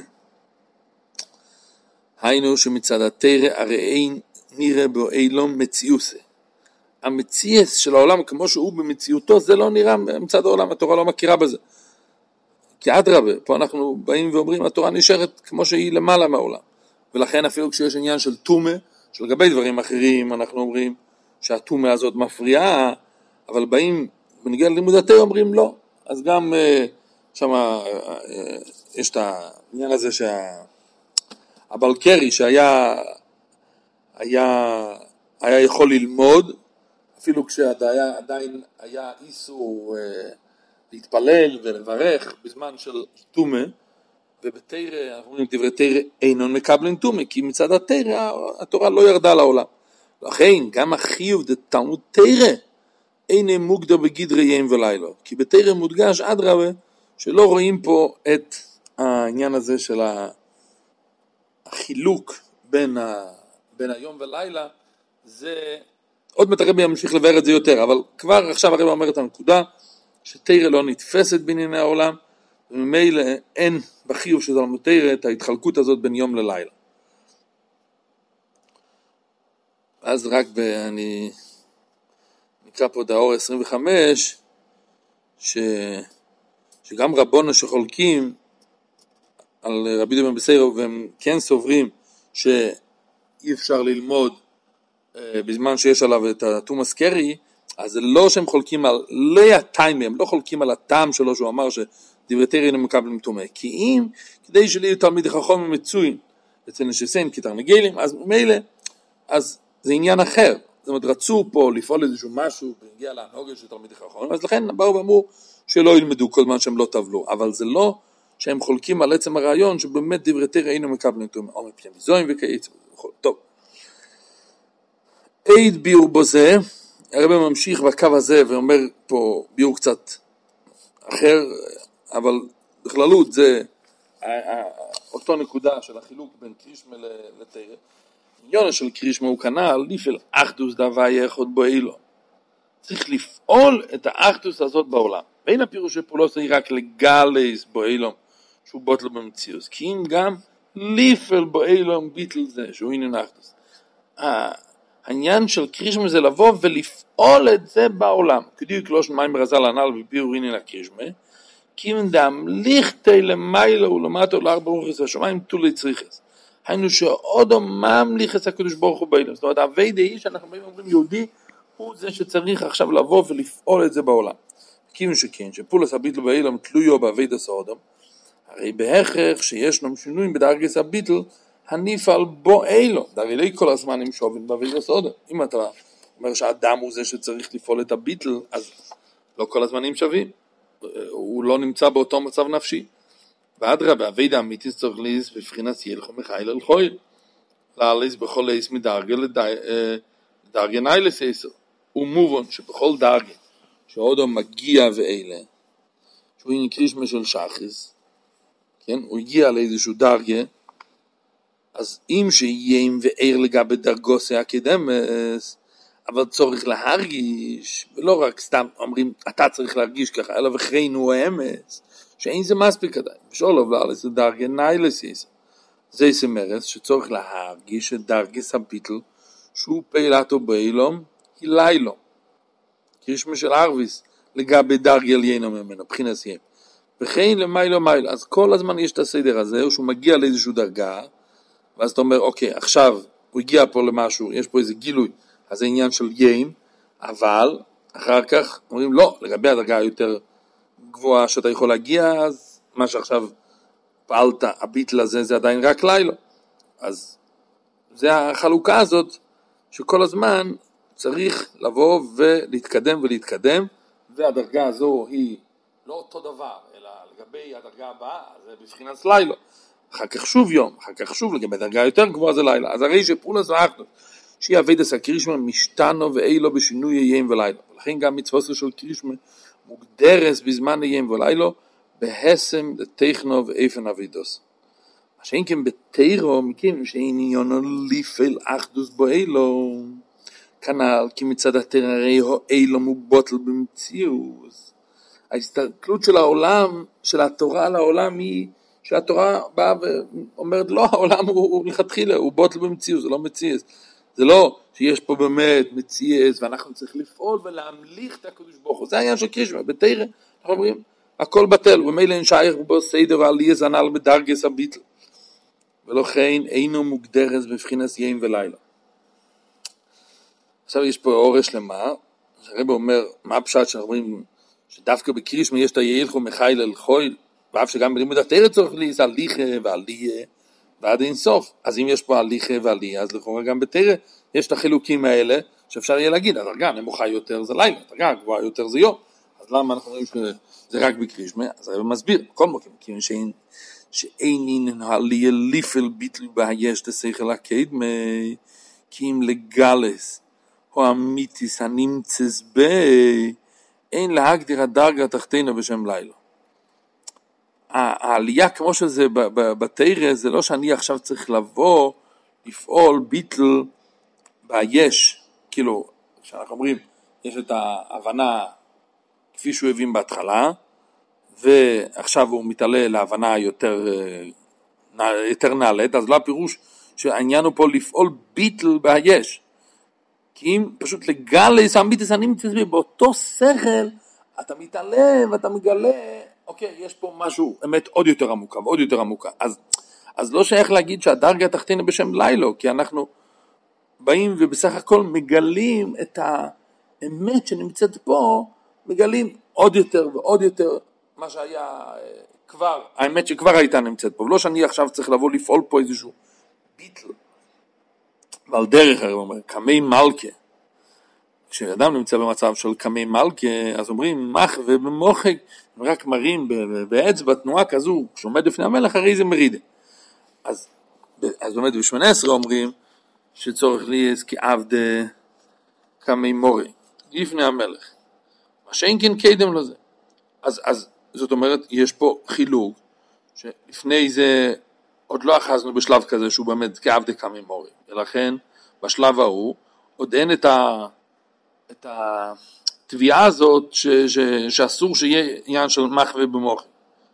היינו שמצד התורה הרי אין נראה בו אילום מציוסה. המציאס של העולם כמו שהוא במציאותו, זה לא נראה מצד העולם, התורה לא מכירה בזה. כי אדרבה, פה אנחנו באים ואומרים, התורה נשארת כמו שהיא למעלה מהעולם. ולכן אפילו כשיש עניין של תומה, שלגבי דברים אחרים אנחנו אומרים שהתומה הזאת מפריעה, אבל באים בנגיע ללימוד התורה אומרים לא. אז גם שם יש את העניין הזה שהבלקרי שהיה היה, היה יכול ללמוד, אפילו כשעדיין היה איסור להתפלל ולברך בזמן של תומה, ובתורה, אנחנו אומרים דברי תורה אינון מקבלין תומה, כי מצד התורה התורה לא ירדה לעולם. לכן גם החיוב דתלמוד תורה אין מוגדר בגדרי יום ולילה, כי בתורה מודגש אדרבה שלא רואים פה את העניין הזה של החילוק בין, ה, בין היום ולילה. זה עוד מעט הרבי ימשיך לבאר את זה יותר, אבל כבר עכשיו הרבי אומר את הנקודה שתורה לא נתפסת בענייני העולם, וממילא אין בחיוב של תלמוד תורה את ההתחלקות הזאת בין יום ללילה. אז רק ב, אני נקרא פה את האור עשרים וחמש, ש, שגם רבונו שחולקים על רבי דוד בן בסיירו, והם כן סוברים שאי אפשר ללמוד בזמן שיש עליו את התומאס קרי, אז זה לא שהם חולקים על ליה טיימי, הם לא חולקים על הטעם שלו שהוא אמר שדברי תורה אינם מקבלים תומה, כי אם כדי שלי תלמיד חכם מצוין אצל נשסיין כתרנגלים, אז מילא, אז זה עניין אחר. זאת אומרת, רצו פה לפעול איזשהו משהו והגיע להנהוגה של תלמיד חכם, אז לכן באו ואמרו שלא ילמדו כל זמן שהם לא טבלו, אבל זה לא שהם חולקים על עצם הרעיון שבאמת דברי תורה אינם מקבלים תומה, או מפני מזוין וכאית. טוב, עיד ביור בו זה, הרב ממשיך בקו הזה ואומר פה ביור קצת אחר, אבל בכללות זה אותו נקודה של החילוק בין קרישמה לתורה. עניין של קרישמה הוא כנ"ל ליפל אחדוס דהוויה אחד באילום. צריך לפעול את האחדוס הזאת בעולם. ואין הפירוש שפעולו היא רק לגלס באילום שהוא בוטל במציאות, כי אם גם ליפל באילום ביטל זה שהוא עניין אחדוס. העניין של קרישמה זה לבוא ולפעול את זה בעולם. כדי קלוש מים רזל הנ"ל וביור עניין הקרישמה, כי אם דאמליכתי למעלה ולמטה ולארבע רוחס השמיים תולי צריכס. היינו שעוד ממליך את הקדוש ברוך הוא באילום. זאת אומרת, הווידה היא שאנחנו אומרים יהודי הוא זה שצריך עכשיו לבוא ולפעול את זה בעולם. כיוון שכן, שפולס הביטל באילום תלויו בהווידה סעודם, הרי בהכרח שישנם שינויים בדרגס הביטל הנפעל בו אילו, דרי לא כל הזמן הם שובים בהווידה סעודם. אם אתה אומר שהאדם הוא זה שצריך לפעול את הביטל, אז לא כל הזמנים שווים. הוא לא נמצא באותו מצב נפשי. ואדרבה, הווידה אמיתית צריך להיס בבחינס ילכו מחייל אל חויל. להליס בכל להיס מדרגה לדרגה ניילס עשר. הוא מובן שבכל דרגה שעודו מגיע ואלה, שהוא אין קרישמה של שחס, כן? הוא הגיע לאיזשהו דרגה, אז אם שיהיה וער לגבי דרגוס האקדמס, אבל צורך להרגיש, ולא רק סתם אומרים, אתה צריך להרגיש ככה, אלא וחרינו האמס, שאין זה מספיק עדיין. בשאול אבל זה דרגה ניילסיס. זה יסמרס שצורך להרגיש את דרגס הביטל, שהוא פעילתו באילום, היא לילה. קרישמה של ערביס, לגבי דרגה עליינו ממנו, בחינה סיים. וכן למיילו מיילו, אז כל הזמן יש את הסדר הזה, שהוא מגיע לאיזשהו דרגה, ואז אתה אומר, אוקיי, עכשיו הוא הגיע פה למשהו, יש פה איזה גילוי, אז זה עניין של יים, אבל אחר כך אומרים, לא, לגבי הדרגה היותר גבוהה שאתה יכול להגיע, אז מה שעכשיו פעלת, הביטל הזה, זה עדיין רק לילה. אז זה החלוקה הזאת, שכל הזמן צריך לבוא ולהתקדם ולהתקדם, והדרגה הזו היא לא אותו דבר, אלא לגבי הדרגה הבאה, זה בבחינת לילה. אחר כך שוב יום, אחר כך שוב לגבי דרגה יותר גבוהה זה לילה. אז הרי שפעולה זו אחדות, שהיא אביידס הקרישמה משתנו ואילו בשינוי יים ולילה. ולכן גם מצוות של קרישמה מוגדרס בזמן יים ולילה, בהסם דתכנו ואיפן אביידוס. מה שאין כן בתירו, מכיוון שאין עניונו ליפל אחדוס בו אילו, כנ"ל כי מצד התר הרי אילו מובוטל במציאות. ההסתכלות של העולם, של התורה על העולם היא, שהתורה באה ואומרת, לא, העולם הוא, הוא לכתחילה, הוא בוטל במציאות, זה לא מציאות. זה לא שיש פה באמת מציאות, ואנחנו צריכים לפעול ולהמליך את הקדוש ברוך הוא. זה העניין של קרישמה. בתירה, אנחנו אומרים, הכל בטל, ומילא אין שייך בו סדר ועלי זנל בדרגס הביטל. ולכן אינו מוגדרס בבחינס יים ולילה. עכשיו יש פה אורש שלמה, שהרב אומר, מה הפשט שאנחנו אומרים, שדווקא בקרישמה יש את הילכו מחיל אל חויל, ואף שגם בלימוד התורה צורך לי, זה הליכה ועליה ועד אין סוף. אז אם יש פה הליכה ועליה, אז לכאורה גם בתורה יש את החילוקים האלה, שאפשר יהיה להגיד, הדרגה נמוכה יותר זה לילה, הדרגה גבוהה יותר זה יום. אז למה אנחנו אומרים שזה רק בקרישמה? אז הרב מסביר, כל מקום, כי שאין, שאין אין העליה ליפל ביטל בהיש דשכל הקדמה, כי אם לגלס, או אמיתיס הנמצס ב, אין להגדיר הדרגה תחתינו בשם לילה. העלייה כמו שזה בתורה, זה לא שאני עכשיו צריך לבוא, לפעול ביטל ביש, כאילו, כשאנחנו אומרים, יש את ההבנה כפי שהוא הבין בהתחלה, ועכשיו הוא מתעלה להבנה יותר, יותר נעלית, אז לא הפירוש שהעניין הוא פה לפעול ביטל ביש, כי אם פשוט לגלה סמביטס הנמצא באותו שכל, אתה מתעלה ואתה מגלה, אוקיי, יש פה משהו אמת עוד יותר עמוקה ועוד יותר עמוקה. אז, אז לא שייך להגיד שהדרגה התחתינה בשם לילו, כי אנחנו באים ובסך הכל מגלים את האמת שנמצאת פה, מגלים עוד יותר ועוד יותר מה שהיה כבר, האמת שכבר הייתה נמצאת פה, ולא שאני עכשיו צריך לבוא לפעול פה איזשהו ביטל. ועל דרך הרי אומר, קמי מלכה, כשאדם נמצא במצב של קמי מלכה, אז אומרים, מח ובמוחק, הם רק מראים באצבע, תנועה כזו, כשעומד לפני המלך, הרי זה מרידה. אז, אז באמת בשמונה עשרה אומרים, שצורך לי כי עבד קמי מורי, לפני המלך. מה שאין כן קדם לזה. אז, אז זאת אומרת, יש פה חילוק, שלפני זה, עוד לא אחזנו בשלב כזה, שהוא באמת כעבד קמי מורי. ולכן, בשלב ההוא, עוד אין את ה... את התביעה הזאת ש, ש, שאסור שיהיה עניין של מחווה במוחי.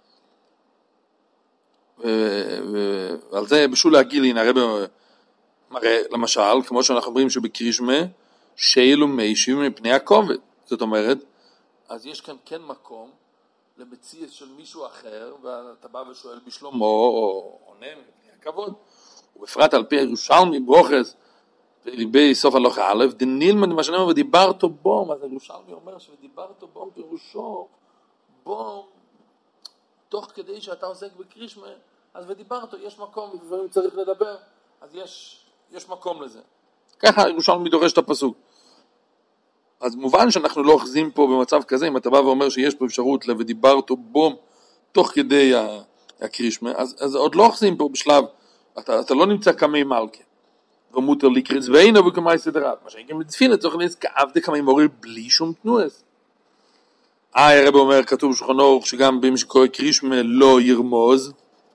ועל זה בשול להגיל, הנה הרב מראה, למשל, כמו שאנחנו אומרים שבקרישמה, שאלו מישים מפני הכובד. זאת אומרת, אז יש כאן כן מקום למציאות של מישהו אחר, ואתה בא ושואל בשלומו, או עונה מפני הכבוד. ובפרט על פי ירושלמי ברוכס, וליבי סוף הלוכה א', דנילמד מה שנאמר, ודיברתו בום, אז הירושלמי אומר שדיברתו בום פירושו, בום, תוך כדי שאתה עוסק בקרישמה, אז ודיברתו, יש מקום, ולפעמים צריך לדבר, אז יש, יש מקום לזה. ככה הירושלמי דורש את הפסוק. אז מובן שאנחנו לא אוחזים פה במצב כזה, אם אתה בא ואומר שיש פה אפשרות ודיברתו בום, תוך כדי הקרישמה, אז, אז עוד לא אוחזים פה בשלב, אתה, אתה לא נמצא כמי מלכה. ומותר לקרץ ואינו וכמי סדרת. מה שאני גם מתפילה, צריך להיס כעבד כמי מורי בלי שום תנועס. אה, הרב אומר, כתוב שולחן אורך, שגם במי שקורא קרישמה לא ירמוז,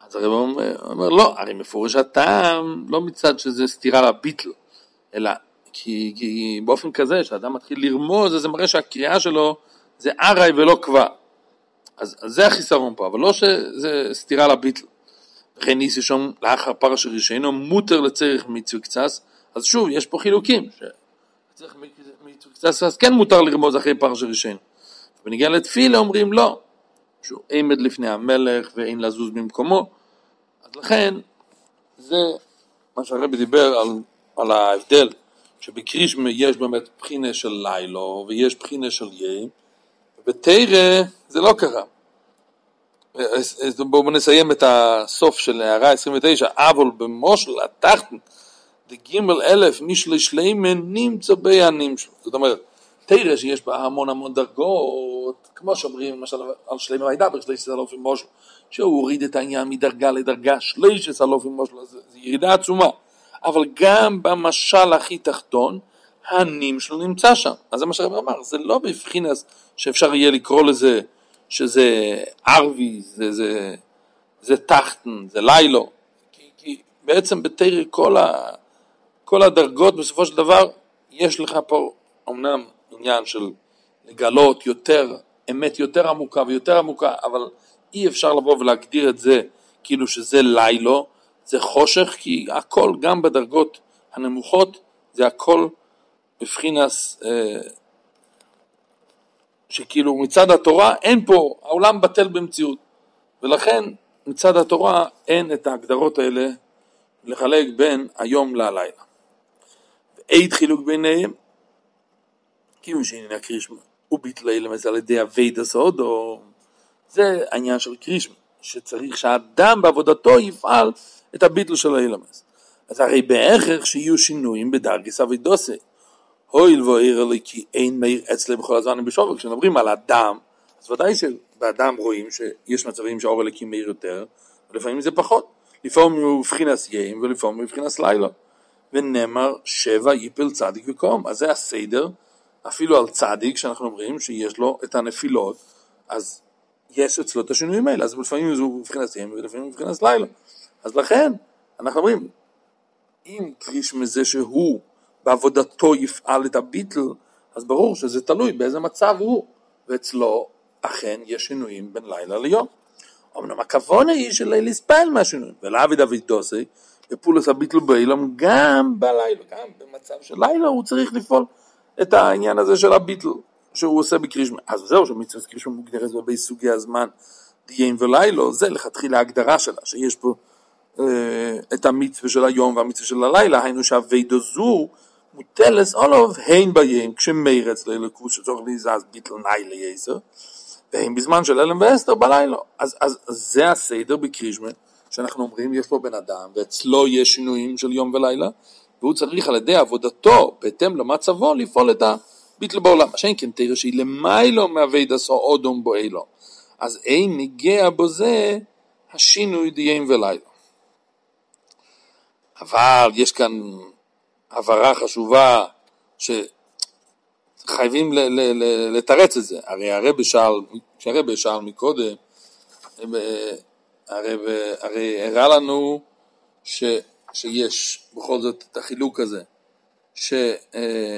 אז הרב אומר, אומר לא, הרי מפורש הטעם לא מצד שזה סתירה לביטל, אלא כי, כי באופן כזה שאדם מתחיל לרמוז, זה מראה שהקריאה שלו זה ערי ולא קבע. אז, אז זה החיסרון פה, אבל לא שזה סתירה לביטל. וכן ניסי שם לאחר פרש ראשינו מותר לצריך מצווה קצת, אז שוב יש פה חילוקים, שצריך מצווה קצת, אז כן מותר לרמוז אחרי פרש ראשינו. ונגיע לתפילה אומרים לא, שהוא עמד לפני המלך ואין לזוז במקומו, אז לכן זה מה שהרבי דיבר על, על ההבדל, שבקרישמה יש באמת בחינה של לילו ויש בחינה של ים, ובתירה זה לא קרה. אז בואו נסיים את הסוף של הערה עשרים ותשע, אבל במושל התחתן דגימל אלף משלי שלימן נמצא בינים שלו. זאת אומרת, תירה שיש בה המון המון דרגות, כמו שאומרים למשל על שלימה וידבר, שלישת אלופים מושל, שהוא הוריד את העניין מדרגה לדרגה, שלישת אלופים מושל, זה ירידה עצומה. אבל גם במשל הכי תחתון, הנים שלו נמצא שם. אז זה מה שהרב אמר, זה לא בבחינת שאפשר יהיה לקרוא לזה, שזה ערבי, זה, זה, זה תחתן, זה לילו. כי, כי בעצם בתירה כל, ה, כל הדרגות בסופו של דבר, יש לך פה אמנם עניין של לגלות יותר, אמת יותר עמוקה ויותר עמוקה, אבל אי אפשר לבוא ולהגדיר את זה כאילו שזה לילו, זה חושך, כי הכל גם בדרגות הנמוכות, זה הכל בבחינת אה, שכאילו מצד התורה אין פה, העולם בטל במציאות, ולכן מצד התורה אין את ההגדרות האלה לחלק בין היום ללילה. ואית חילוק ביניהם, כאילו שעניין הקרישמה, הוא ביטלי למעשה על ידי הוויד הסעודו, זה העניין של קרישמה, שצריך שהאדם בעבודתו יפעל את הביטל של האילמס. אז הרי בהכרח שיהיו שינויים בדרגס אבידוסי, הויל ואיר לי כי אין מאיר אצלם בכל הזמן בשובק. כשנדברים על אדם, אז ודאי שבאדם רואים שיש מצבים שהאור הלקים מאיר יותר, ולפעמים זה פחות. לפעמים הוא מבחינס יים ולפעמים הוא מבחינס לילה. ונאמר שבע יפל צדיק וקום. אז זה הסדר, אפילו על צדיק שאנחנו אומרים שיש לו את הנפילות, אז יש אצלו את השינויים האלה. אז לפעמים הוא מבחינס יים ולפעמים הוא מבחינס לילה. אז לכן אנחנו אומרים, אם קריש מזה שהוא בעבודתו יפעל את הביטל, אז ברור שזה תלוי באיזה מצב הוא, ואצלו אכן יש שינויים בין לילה ליום. אמנם הכוונה היא של להספעל מהשינויים, ולעבד אביד דוסי, בפולס הביטל באילם, גם בלילה, גם במצב של לילה, הוא צריך לפעול את העניין הזה של הביטל, שהוא עושה בקרישמה. אז זהו, שמצוות קרישמה מוגדרת בבי סוגי הזמן, דיים ולילה, זה לכתחילה ההגדרה שלה, שיש פה אה, את המצווה של היום והמצווה של הלילה, היינו שהווידו זו, מוטלס עולוב, הן ביים, כשמיירץ לילקוס שצורך להיזז ביטל ניילה יסר, והן בזמן של אלם ואסתר בלילה. אז, אז, אז זה הסדר בקרישמה, שאנחנו אומרים, יש פה בן אדם, ואצלו יש שינויים של יום ולילה, והוא צריך על ידי עבודתו, בהתאם למצבו, לפעול את הביטל בעולם. השאין כן תראה שהיא למיילו מהוויד עשו אודום בו אילו. אז אין ניגע בו זה, השינוי דיים ולילה. אבל יש כאן הבהרה חשובה שחייבים ל- ל- ל- לתרץ את זה. הרי הרב שאל, כשהרב שאל מקודם, הרב, הרי הראה לנו ש, שיש בכל זאת את החילוק הזה, שהאמת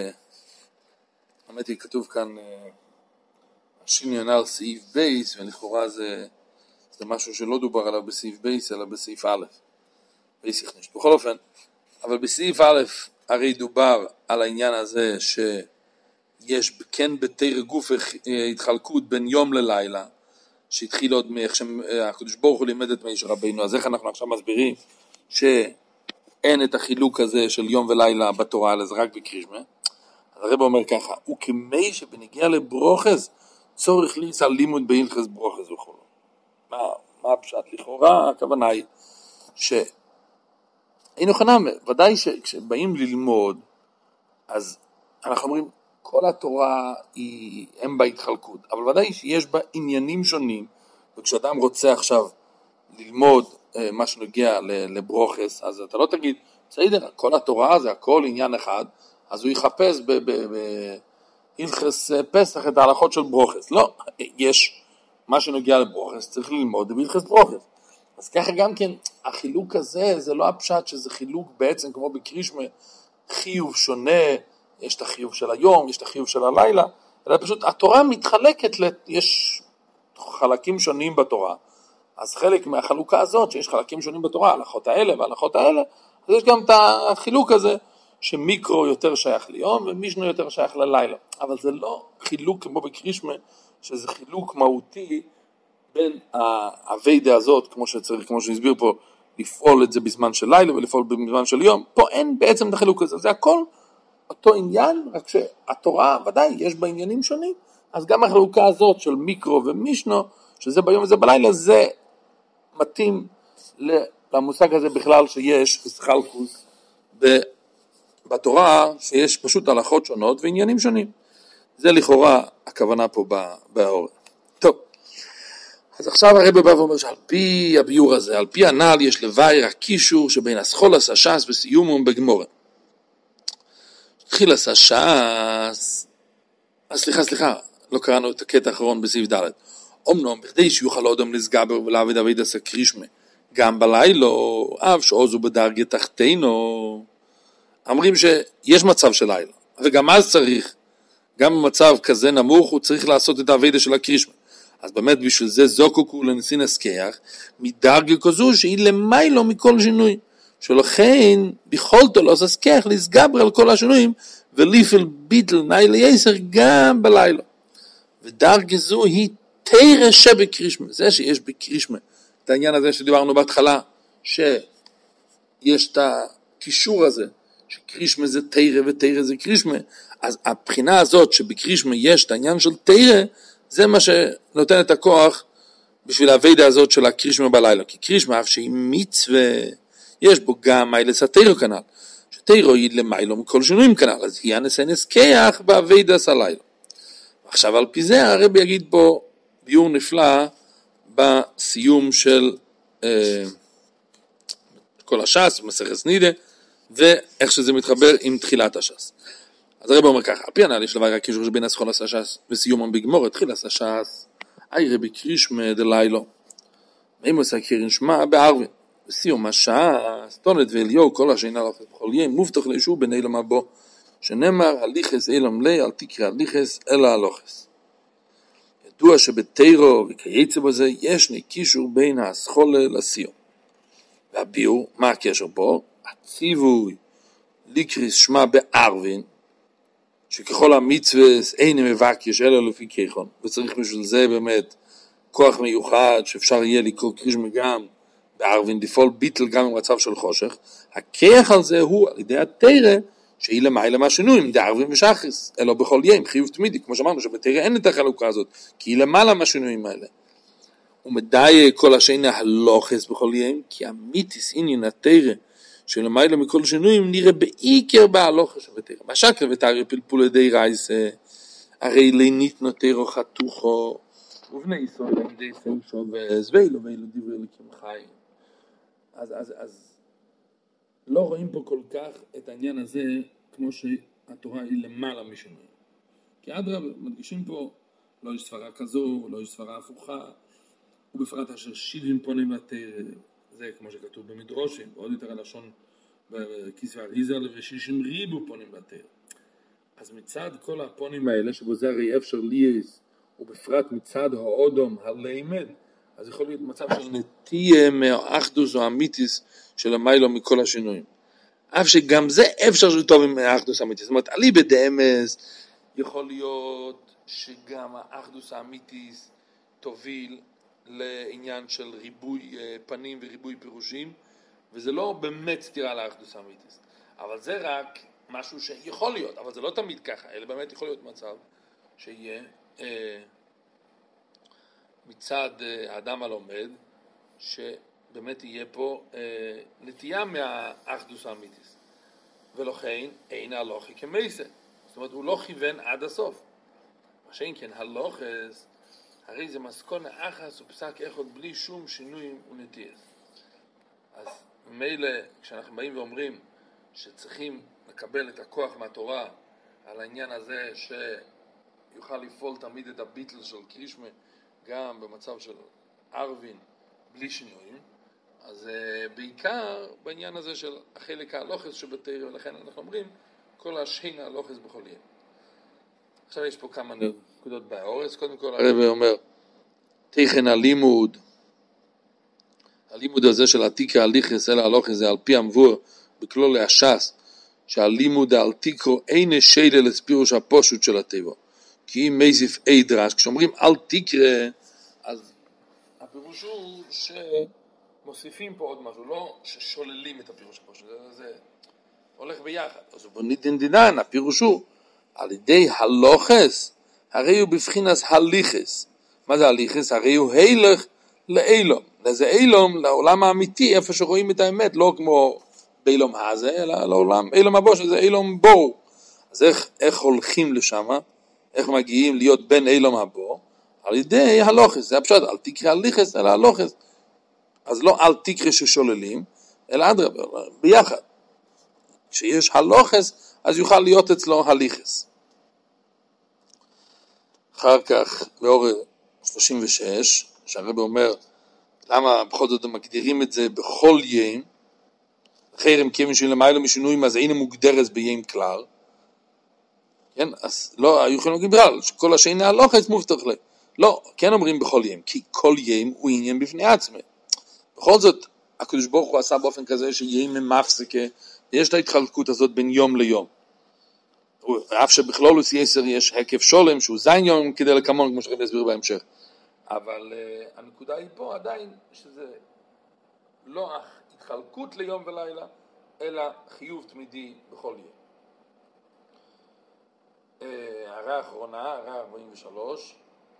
היא כתוב כאן השינוי על סעיף בייס, ולכאורה זה, זה משהו שלא דובר עליו בסעיף בייס, אלא בסעיף א', בייס יכנש. בכל אופן, אבל בסעיף א', הרי דובר על העניין הזה שיש כן בתיר גוף התחלקות בין יום ללילה, שהתחיל עוד מאיך שהקדוש ברוך הוא לימד את משה רבינו. אז איך אנחנו עכשיו מסבירים שאין את החילוק הזה של יום ולילה בתורה, אלא זה רק בקרישמה? אז הרב אומר ככה, וכמי שבנגיע לברוכס צורך ליצא לימוד בהלכס ברוכס וכו'. מה, מה הפשט? לכאורה הכוונה היא ש אינו חנם, ודאי שכשבאים ללמוד, אז אנחנו אומרים, כל התורה היא, הם בהתחלקות, אבל ודאי שיש בה עניינים שונים, וכשאדם רוצה עכשיו ללמוד אה, מה שנוגע לברוכס, אז אתה לא תגיד, בסדר, כל התורה זה הכל עניין אחד, אז הוא יחפש בהלכס פסח את ההלכות של ברוכס. לא, יש מה שנוגע לברוכס, צריך ללמוד בהלכס ברוכס. אז ככה גם כן, החילוק הזה, זה לא הפשט שזה חילוק בעצם כמו בקרישמה, חיוב שונה, יש את החיוב של היום, יש את החיוב של הלילה, אלא פשוט התורה מתחלקת, יש חלקים שונים בתורה, אז חלק מהחלוקה הזאת, שיש חלקים שונים בתורה, הלכות האלה וההלכות האלה, אז יש גם את החילוק הזה, שמיקרו יותר שייך ליום, ומישנו יותר שייך ללילה. אבל זה לא חילוק כמו בקרישמה, שזה חילוק מהותי, בין הווידה הזאת, כמו שצריך, כמו שהסביר פה, לפעול את זה בזמן של לילה, ולפעול בזמן של יום, פה אין בעצם את החילוק הזה, זה הכל אותו עניין, רק שהתורה ודאי יש בה עניינים שונים, אז גם החלוקה הזאת של מיקרו ומישנו, שזה ביום וזה בלילה, זה מתאים למושג הזה בכלל שיש חלקוס בתורה, שיש פשוט הלכות שונות ועניינים שונים. זה לכאורה הכוונה פה באור. טוב, אז עכשיו הרב בא ואומר שעל פי הביור הזה, על פי הנעל יש לבייר הקישור שבין הסחולס הש"ס וסיומום בגמורה. התחיל הש"ס, סליחה, סליחה, לא קראנו את הקטע האחרון בסעיף ד'. אמנם בכדי שיוכל אדם לסגבר ולעבד עבד עשה קרישמה, גם בלילה, אף שעוזו בדרגה תחתינו, אומרים שיש מצב של לילה, וגם אז צריך, גם במצב כזה נמוך, הוא צריך לעשות את העבודה של הקרישמה. אז באמת בשביל זה זוקוקו לנסין הסכיח, מדרגה כזו שהיא למיילו מכל שינוי, שלכן ביכולתו לא ססכיח לסגבר על כל השינויים, וליפל ביטל נאי לייסר גם בלילה. ודרגה זו היא תירה שבקרישמה, זה שיש בקרישמה, את העניין הזה שדיברנו בהתחלה, שיש את הקישור הזה, שקרישמה זה תירה ותירה זה קרישמה, אז הבחינה הזאת שבקרישמה יש את העניין של תירה, זה מה שנותן את הכוח בשביל הווידה הזאת של הקרישמה בלילה, כי קרישמה אף שהיא מצווה, יש בו גם מיילס התירו כנל, שתירו היא למיילו מכל שינויים כנל, אז היא הנסן הסכיח בווידה של הלילה. עכשיו על פי זה הרב יגיד פה ביור נפלא בסיום של אה, כל הש"ס, מסכת נידה, ואיך שזה מתחבר עם תחילת הש"ס. אז הרב אומר ככה, על פי הנעל יש לבייר הקישור שבין הסחולס הש"ס וסיומם בגמורה, תחילת הש"ס, אי רבי קרישמה דלילו, ואם עושה קרן שמע בערבין, וסיום הש"ס, תונת ואליהו, כל השאינה ללכת בכל יום, מובטח לאישור בן אילם הבו, שנאמר, הליכס אילם לי, אל תקרא הליכס, אלא הלוכס. ידוע שבתירו וכייצא בזה, יש קישור בין הסחולה לסיום. והביאו, מה הקשר פה? הציווי לקריס שמע בערבין, שככל המצווה אין מבקש אלא לפי כיכון, וצריך בשביל זה באמת כוח מיוחד שאפשר יהיה לקרוא קרישמה גם בערבין, לפעול ביטל גם במצב של חושך. הכיח על זה הוא על ידי התירה שהיא למעלה מהשינויים, דערבין ושחס, אלא בכל יום, חיוב תמידי, כמו שאמרנו שבתירה אין את החלוקה הזאת, כי היא למעלה מהשינויים האלה. ומדאי כל השאינה הלוכס בכל יום, כי המיתיס עניין התירה שלמעלה מכל שינויים נראה בעיקר בהלוכה שבתירה. מה שקר ותראה פלפול ידי רייס, הרי לינית נותרו חתוכו, ובני ישראל ידי סנשו וזווילו ואילו דברי לקים חיים. אז, אז, אז לא רואים פה כל כך את העניין הזה כמו שהתורה היא למעלה משינויים. כי עד רב מדגישים פה, לא יש ספרה כזו, לא יש ספרה הפוכה, ובפרט אשר שבעים פונים בתירה, זה כמו שכתוב במדרושים, עוד יותר הלשון בכיסא אריזה ושישים ריבו פונים בתירה. אז מצד כל הפונים האלה, שבו זה הרי אפשר ליאס, ובפרט מצד האודום הלימד, אז יכול להיות מצב של נטייה מהאחדוס או המיתיס של המיילו מכל השינויים. אף שגם זה אפשר שטוב עם האחדוס האמיתיס. זאת אומרת, עלי בדאמס יכול להיות שגם האחדוס האמיתיס תוביל לעניין של ריבוי פנים וריבוי פירושים, וזה לא באמת סתירה לאחדוס האמיתיס. אבל זה רק משהו שיכול להיות, אבל זה לא תמיד ככה, אלא באמת יכול להיות מצב שיהיה אה, מצד אה, האדם הלומד, שבאמת יהיה פה אה, נטייה מהאחדוס האמיתיס. ולכן אין הלוכי כמייסה. זאת אומרת, הוא לא כיוון עד הסוף. מה שאין כן, הלוכס, הרי זה מסכונה אחס ופסק אחד בלי שום שינויים ונטייס. אז מילא, כשאנחנו באים ואומרים שצריכים לקבל את הכוח מהתורה על העניין הזה שיוכל לפעול תמיד את הביטל של קרישמה גם במצב של ארווין בלי שינויים, אז uh, בעיקר בעניין הזה של החלק ההלוכס שבתרא, ולכן אנחנו אומרים כל השכינה הלוכס בכל יום. עכשיו יש פה כמה נקודות באורס. קודם כל הרב אומר, תכן הלימוד, הלימוד הזה של עתיקה הליכס אל ההלוכס זה על פי המבואר בכלולי הש"ס, שהלימוד העתיקו אין שאלה לספירוש הפשוט של הטבע. כי אם מזיף אי דרש, כשאומרים אל תקרא, אז הפירוש הוא שמוסיפים פה עוד משהו, לא ששוללים את הפירוש הפשוט, זה, זה הולך ביחד. אז בנידין דינן, הפירוש הוא, על ידי הלוכס, הרי הוא בבחינס הליכס. מה זה הליכס? הרי הוא הילך לאילום. זה אילום לעולם האמיתי, איפה שרואים את האמת, לא כמו באילום הזה, אלא לעולם, אילום הבא, שזה אילום בור. אז איך, איך הולכים לשם? איך מגיעים להיות בין אילום הבא? על ידי הלוכס. זה הפשוט, אל תקרא הליכס, אלא הלוכס. אז לא אל תקרא ששוללים, אלא אדרבה, ביחד. כשיש הלוכס, אז יוכל להיות אצלו הליכס. אחר כך, באור שלושים ושש, שהרב אומר, למה בכל זאת מגדירים את זה בכל ים, חרם כיוון שלמיילו משינוי מה זה אינה מוגדרת בים כלל, כן, אז לא, היו יכולים להגיד בכלל, שכל השני הלוכס מובטח לי. לא, כן אומרים בכל ים, כי כל ים הוא עניין בפני עצמי. בכל זאת, הקדוש ברוך הוא עשה באופן כזה שים ממפסקה, יש את ההתחלקות הזאת בין יום ליום. אף שבכלולוס יסר יש היקף שולם, שהוא זין יום כדי לקמון, כמו שרב יסביר בהמשך. אבל uh, הנקודה היא פה עדיין, שזה לא התחלקות ליום ולילה, אלא חיוב תמידי בכל יום. Uh, הרע האחרונה, הרע ארבעים ושלוש,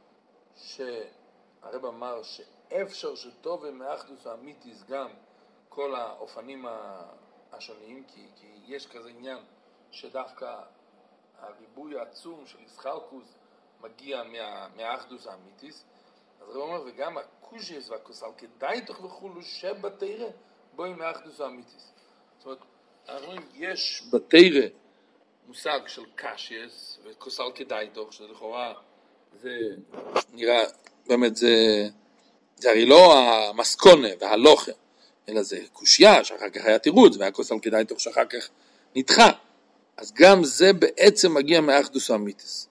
שהרב אמר שאפשר שטוב ומאחדוס האמיתיס גם כל האופנים השונים, כי, כי יש כזה עניין שדווקא הריבוי העצום של ישחלקוס מגיע מה, מהאחדוס האמיתיס. אז הרב אומר, וגם הקושייס והקוסל כדאי תוך וכולו שבתרא בואים מהאחדוס האמיתיס. זאת אומרת, אנחנו אומרים, יש בתרא מושג של קשייס וקוסל כדאי תוך, שזה לכאורה, זה נראה, באמת זה, זה הרי לא המסקונה והלוכה, אלא זה קושיה שאחר כך היה תירוץ, והקוסל כדאי תוך שאחר כך נדחה. אז גם זה בעצם מגיע מהאחדוס האמיתיס.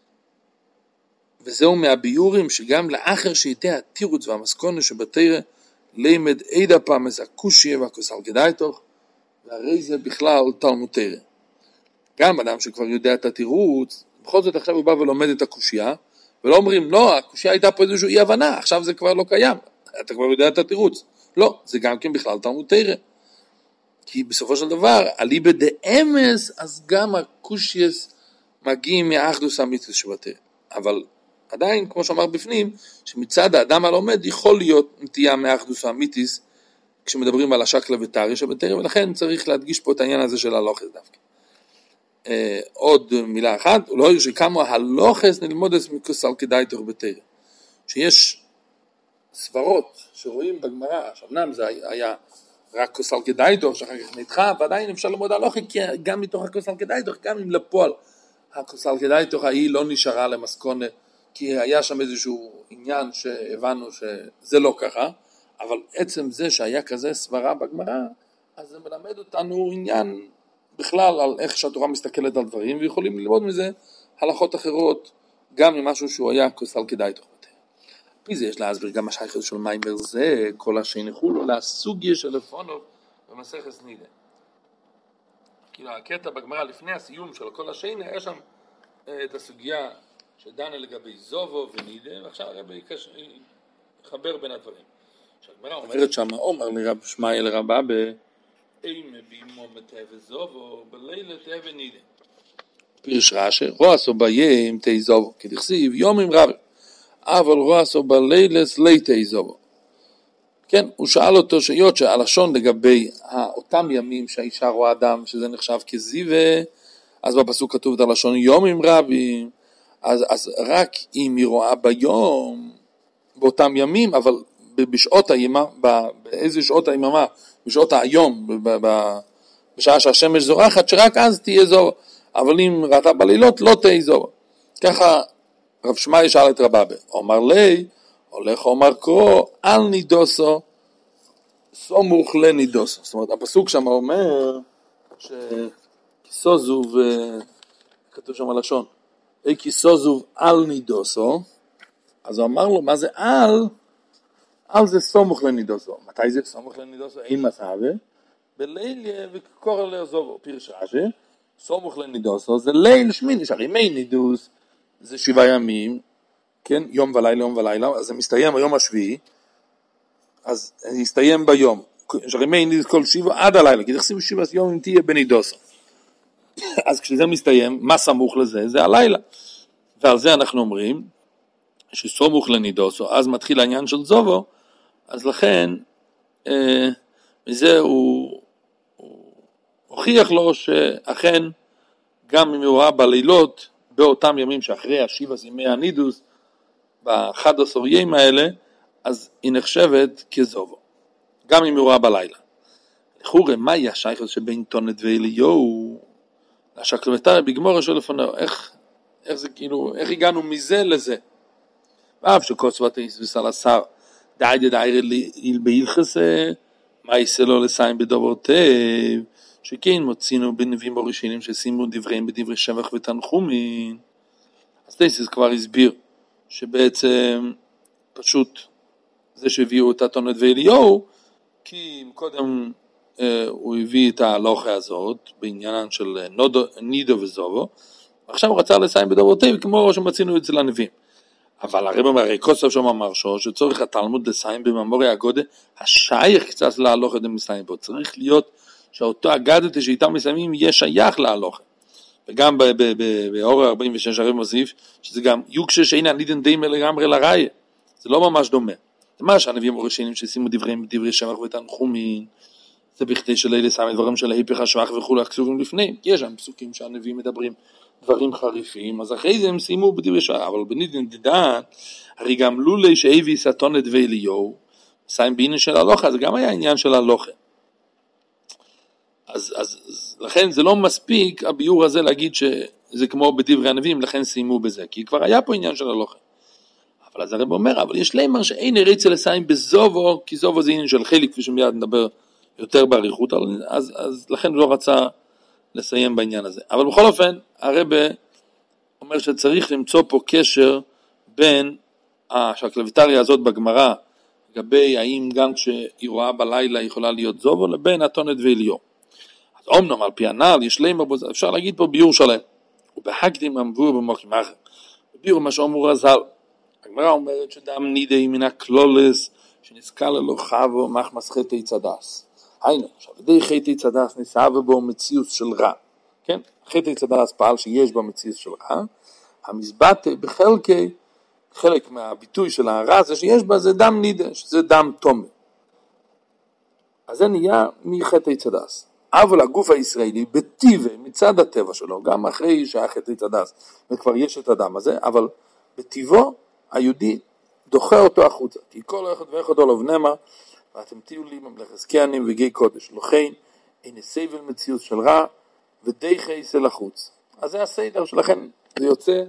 וזהו מהביורים שגם לאחר שיתה התירוץ והמסקונה שבתרא לימד עדה פעמס הקושיה והקוסל כדאי תוך, והרי זה בכלל תלמוד תרא. גם אדם שכבר יודע את התירוץ, בכל זאת עכשיו הוא בא ולומד את הקושיה, ולא אומרים, לא, הקושיה הייתה פה איזושהי אי הבנה, עכשיו זה כבר לא קיים, אתה כבר יודע את התירוץ. לא, זה גם כן בכלל תלמוד תרא. כי בסופו של דבר, אליבא דאמס, אז גם הקושייס מגיעים מהאחדוס האמיתיס שבתרא. אבל עדיין, כמו שאמר בפנים, שמצד האדם הלומד יכול להיות נטייה מהאחדוס האמיתיס, כשמדברים על השקלא וטריא שבתרא, ולכן צריך להדגיש פה את העניין הזה של הלוכס דווקא. אה, עוד מילה אחת, הוא לא אומר שכמו הלוכס נלמודס מקוסל כדאי תוך בתרא. שיש סברות שרואים בגמרא, שאומנם זה היה רק קוסל כדאי תוך, שאחר כך נדחה, ועדיין אפשר ללמוד הלוכה, כי גם מתוך הקוסל כדאי תוך, גם אם לפועל הקוסל כדאי תוך, היא לא נשארה למסקונה, כי היה שם איזשהו עניין שהבנו שזה לא ככה, אבל עצם זה שהיה כזה סברה בגמרא, אז זה מלמד אותנו עניין בכלל על איך שהתורה מסתכלת על דברים, ויכולים ללמוד מזה הלכות אחרות, גם ממשהו שהוא היה קוסל כדאי תוך. פי זה יש להסביר גם השייכות של מיימר זה, כל השייכות לו לסוגיה של לפונוב במסכת נידה. כאילו הקטע בגמרא לפני הסיום של כל השיינה, יש שם את הסוגיה שדנה לגבי זובו ונידה, ועכשיו הרב יחבר בין הדברים. שהגמרא אומרת שם, אומר לרב שמעיה לרבה באימה בימו מתהווה זובו, בלילה תהווה נידה. פירש רש"י, רועס או ביים תהי זובו, כדכסיב יום עם רבי. אבל רועס או בלילס ליטי זובו. כן, הוא שאל אותו שיות שהלשון לגבי אותם ימים שהאישה רואה אדם, שזה נחשב כזיווה, אז בפסוק כתוב את הלשון יום עם רבים, אז, אז רק אם היא רואה ביום, באותם ימים, אבל בשעות הימה, באיזה שעות היממה, בשעות היום, ב, ב, בשעה שהשמש זורחת, שרק אז תהיה זובו, אבל אם ראתה בלילות, לא תהיה זובו. ככה, רב שמעיה שאל את רבבה, אומר לי, הולך אומר קרו, אל נידוסו, סמוך לנידוסו. זאת אומרת, הפסוק שם אומר שכיסו זוב, כתוב שם הלשון, אי כיסו זוב על נידוסו, אז הוא אמר לו, מה זה על? על זה סמוך לנידוסו. מתי זה סמוך לנידוסו? אין מסעבה. בליל וקורא לעזובו, פירש רש"י, סמוך לנידוסו, זה ליל שמיני, שהרי מי נידוס זה שבעה ימים, כן, יום ולילה, יום ולילה, אז זה מסתיים היום השביעי, אז זה יסתיים ביום, שהרי מי נידוס כל שבעה עד הלילה, כי תחסיב שבעה יום אם תהיה בנידוסו. אז כשזה מסתיים, מה סמוך לזה? זה הלילה. ועל זה אנחנו אומרים, שסמוך לנידוסו, אז מתחיל העניין של זובו, אז לכן, אה, מזה הוא, הוא הוכיח לו שאכן, גם אם הוא ראה בלילות, באותם ימים שאחרי השבעה ימי הנידוס, באחד עשר ימים האלה, אז היא נחשבת כזובו. גם אם הוא ראה בלילה. לכאורה, מה יהיה השייך שבין תונת ואליהו? השקלמתר בגמור של לפניו, איך, איך זה כאילו, איך הגענו מזה לזה? ואף שקוצבת היסבס על השר, דאי דאי איל בהילכס, מה יעשה לו לסיים בדברותיו, שכן מוצינו בנביאים הראשונים ששימו דבריהם בדברי שבח ותנחומים. אז תייסס כבר הסביר שבעצם פשוט זה שהביאו את התונת ואליהו, כי קודם אה, הוא הביא את ההלוכה הזאת בעניינן של נודו, נידו וזובו, ועכשיו הוא רצה לסיים בדברותיו כמו שמצינו אצל הנביאים. אבל הרב אומר, הרי קוסף שם אמר שו, שצורך התלמוד לסיים בממורי הגודה, השייך קצת להלוכה דמסיים בו, צריך להיות שאותו הגדת שאיתם מסיימים יהיה שייך להלוכה. וגם באור ארבעים ושש הרב מוסיף, שזה גם יוקשה שאין נידן דיימה לגמרי לראיה, זה לא ממש דומה. זה מה שהנביאים הראשונים ששימו דבריהם בדברי שבח ותנחומים, זה בכדי שלא לסיים דברים של ההיפך השבח וכו' הכתובים לפני, יש שם פסוקים שהנביאים מדברים דברים חריפים, אז אחרי זה הם סיימו בדברי שבח, אבל בנידן דדן, הרי גם לולי שהביא סתונת ואליהו, סיים בעניין של הלוכה, זה גם היה עניין של הלוכה. אז, אז, אז לכן זה לא מספיק הביור הזה להגיד שזה כמו בדברי הנביאים, לכן סיימו בזה, כי כבר היה פה עניין של הלוכה. אבל אז הרב אומר, אבל יש להם שאין רצה לסיים בזובו, כי זובו זה עניין של חלק, כפי שמיד נדבר יותר בעריכות, אז, אז לכן הוא לא רצה לסיים בעניין הזה. אבל בכל אופן, הרב אומר שצריך למצוא פה קשר בין השקלביטריה הזאת בגמרא, לגבי האם גם כשהיא רואה בלילה יכולה להיות זובו, לבין התונת ואליהו. אז אומנם על פי הנעל, יש להם, אפשר להגיד פה ביור שלם, ובהקדים המבואר במוחים אחר. ביור מה שאומר רז"ל, הגמרא אומרת שדם נידי מן הכלולס, שנזכה לו חבו מחמס חטא צדס. היינו, עכשיו, ידי חטא צדס נסעבה בו מציאות של רע. כן? חטא צדס פעל שיש בה מציאות של רע, המזבטה בחלקי, חלק מהביטוי של הרע זה שיש בה זה דם נידה, שזה דם תומר. אז זה נהיה מחטא צדס. אבל הגוף הישראלי בטבע, מצד הטבע שלו, גם אחרי שהיה חטא צדס, וכבר יש את הדם הזה, אבל בטבעו היהודי דוחה אותו החוצה. כי כל אחד ואחד עליו נאמר, ואתם תהיו לי ממלכת כהנים וגי קודש. לכן, אין סבל מציאות של רע, ודי חייסה לחוץ. אז זה הסדר שלכן, זה יוצא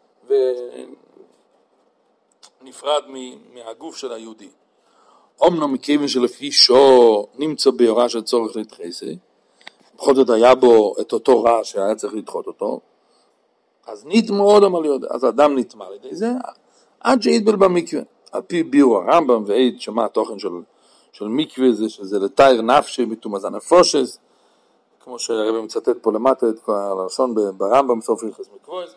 ונפרד מהגוף של היהודי. אומנו מכיוון שלפי שו נמצא בהוראה של צורך להתחייסה, בכל זאת היה בו את אותו רע שהיה צריך לדחות אותו, אז נטמא עוד אמר להיות, אז האדם נטמא לידי זה, עד שיתבל במקווה. על פי ביור הרמב"ם ועד שמה התוכן של, של מקווה זה, שזה לתאר נפשי בתומז הנפושס, כמו שהרבא מצטט פה למטה את הלשון ברמב"ם, סוף הלכות מקווה,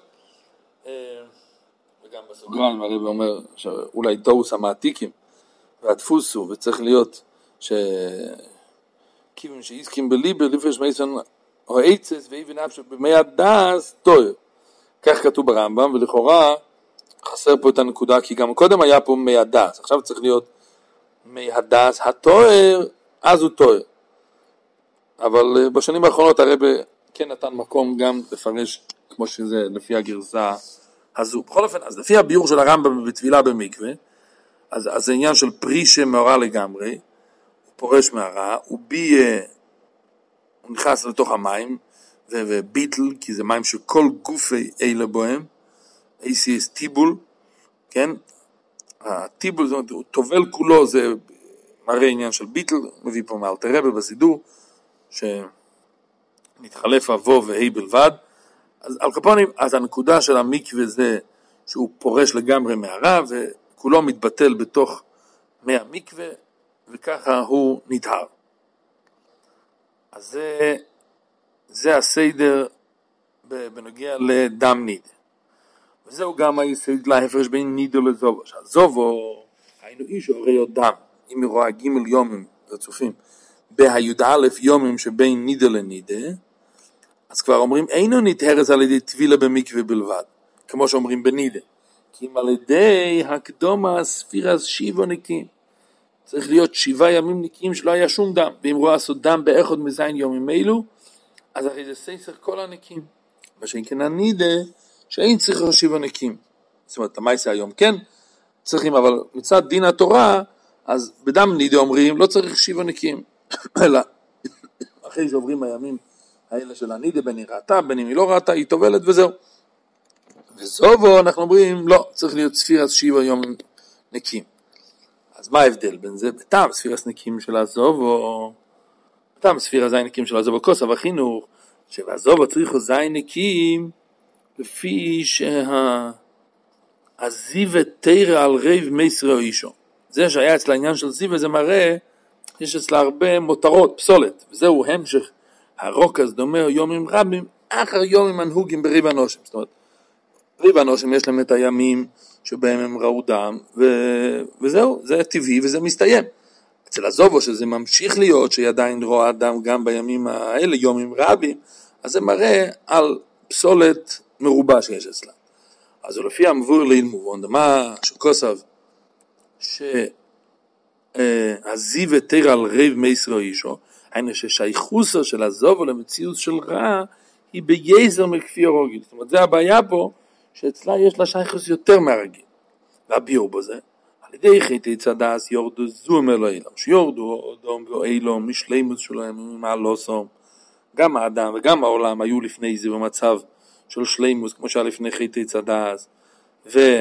וגם בסוגריים הרבא אומר שאולי תאוס המעתיקים, והדפוסו, וצריך להיות ש... כיוון שאיסקים בליבר, לפרש מייסון, או עצס, ואיבן נפשי במי הדס, טועה. כך כתוב ברמב"ם, ולכאורה חסר פה את הנקודה, כי גם קודם היה פה מי הדס, עכשיו צריך להיות מי הדס הטוער, אז הוא טוער. אבל בשנים האחרונות הרב כן נתן מקום גם לפרש כמו שזה לפי הגרסה הזו. בכל אופן, אז לפי הביור של הרמב"ם בטבילה במקווה, אז, אז זה עניין של פרי שמאורה לגמרי, הוא פורש מהרע, הוא בי, הוא נכנס לתוך המים, ו- וביטל, כי זה מים שכל גופי אלה בוהם, איי סי אס טיבול, כן? הטיבול, זאת אומרת, הוא טובל כולו, זה מראה עניין של ביטל, מביא פה מאלתר רבי בסידור, שנתחלף אבו והי בלבד. אז על קופונים, אז הנקודה של המקווה זה שהוא פורש לגמרי מהרע, וכולו מתבטל בתוך מי המקווה, וככה הוא נטהר. אז זה, זה הסדר בנוגע לדם נידה. וזהו גם היסוד להפרש בין נידו לזובו. שהזובו, היינו איש הרי עוד דם, אם היא רואה ג' יומים רצופים, בהיוד א' יומים שבין נידה לנידה, אז כבר אומרים, אינו נטהרס על ידי טבילה במקווה בלבד, כמו שאומרים בנידה. כי אם על ידי הקדומה ספירס שיבו נקיים, צריך להיות שבעה ימים נקיים שלא היה שום דם, ואם רואה עשו דם באחד מזין יומים אלו, אז הרי זה סייסר כל הנקיים. מה שכן הנידה, שאין צריך שבעה נקיים. זאת אומרת, המייסה היום כן צריכים, אבל מצד דין התורה, אז בדם נידה אומרים, לא צריך שבעה נקיים. אלא, אחרי שעוברים הימים האלה של הנידה, בין היא ראתה, בין היא לא ראתה, היא טובלת וזהו. וזובו, אנחנו אומרים, לא, צריך להיות ספירס שבעה יומים נקיים. אז מה ההבדל בין זה? בטעם ספירס נקיים של הזובו, בטעם ספירס זין נקיים של הזובו, כוס החינוך, שבזובו צריכו זין נקיים, לפי שהזיווה תירה על רב מייסר או אישו. זה שהיה אצל העניין של זיווה, זה מראה, יש אצלה הרבה מותרות, פסולת, וזהו המשך, הרוקס דומה יומים רבים, אחר יומים מנהוגים בריב הנושם. זאת אומרת, ריב הנושם יש להם את הימים שבהם הם ראו דם, ו... וזהו, זה טבעי וזה מסתיים. אצל הזובו שזה ממשיך להיות, שהיא עדיין רואה דם גם בימים האלה, יומים רבים, אז זה מראה על פסולת מרובה שיש אצלה. אז לפי המבואר לעיל מובן, מה שכוסב, שהזיווה תירה על רב מייסר או אישו, היינו ששייכוסו של הזובו למציאות של רע, היא בייזר מכפיר רגיל. זאת אומרת, זה הבעיה פה, שאצלה יש לה שייכוס יותר מהרגיל. והביאו בו זה, על ידי חטא צדס יורדו זום אלו אילם, שיורדו אדום ואילום, משלימות שלהם, מעלוסום. גם האדם וגם העולם היו לפני זה במצב של שלימוס, כמו שהיה לפני חטא צדס, ועל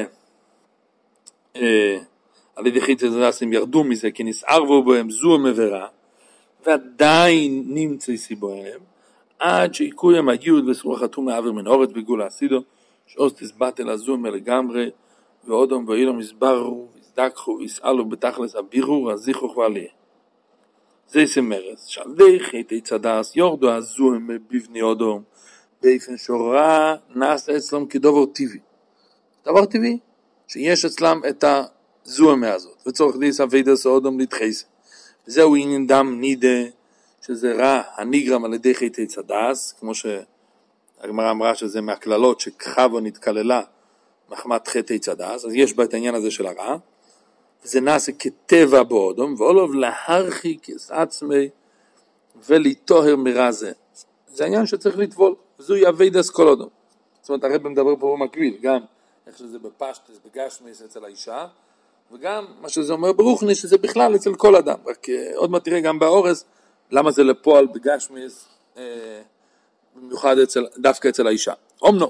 ידי חטא צדס הם ירדו מזה, כי נסערבו בהם זום ורע, ועדיין נמצא סיבוהם, עד שיקוים היוד וסרוח חתום מעבר מנורת בגולה הסידו, שעוז תסבטל הזום לגמרי, ואודום ואילום יסברו, יסדקחו, ויסעלו בתכלס הבירור, הזיכוך ועליה. זה יסמרס, שעל די חטא צדס יורדו הזום בבני אודום, באופן שורה נעשה אצלם כדובר טבעי. דבר טבעי, שיש אצלם את הזום הזאת, וצורך דיס אבידס אודום לדחייס. וזהו עניין דם נידה, שזה רע הנגרם על ידי חטא צדס, כמו שהגמרא אמרה שזה מהכללות שחווה נתקללה מחמת חטא צדס, אז יש בה את העניין הזה של הרע, וזה נעשה כטבע באודום, ואולוב להרחיק את עצמי ולהיטוהר מרע זה. זה העניין שצריך לטבול, וזו יאביידס כל אודום. זאת אומרת, הרב מדבר פה במקביל, גם איך שזה בפשטס, בגשמיס אצל האישה, וגם מה שזה אומר ברוחני, שזה בכלל אצל כל אדם. רק עוד מעט תראה גם באורס, למה זה לפועל בגשמיס, אה, במיוחד אצל, דווקא אצל האישה. אומנו.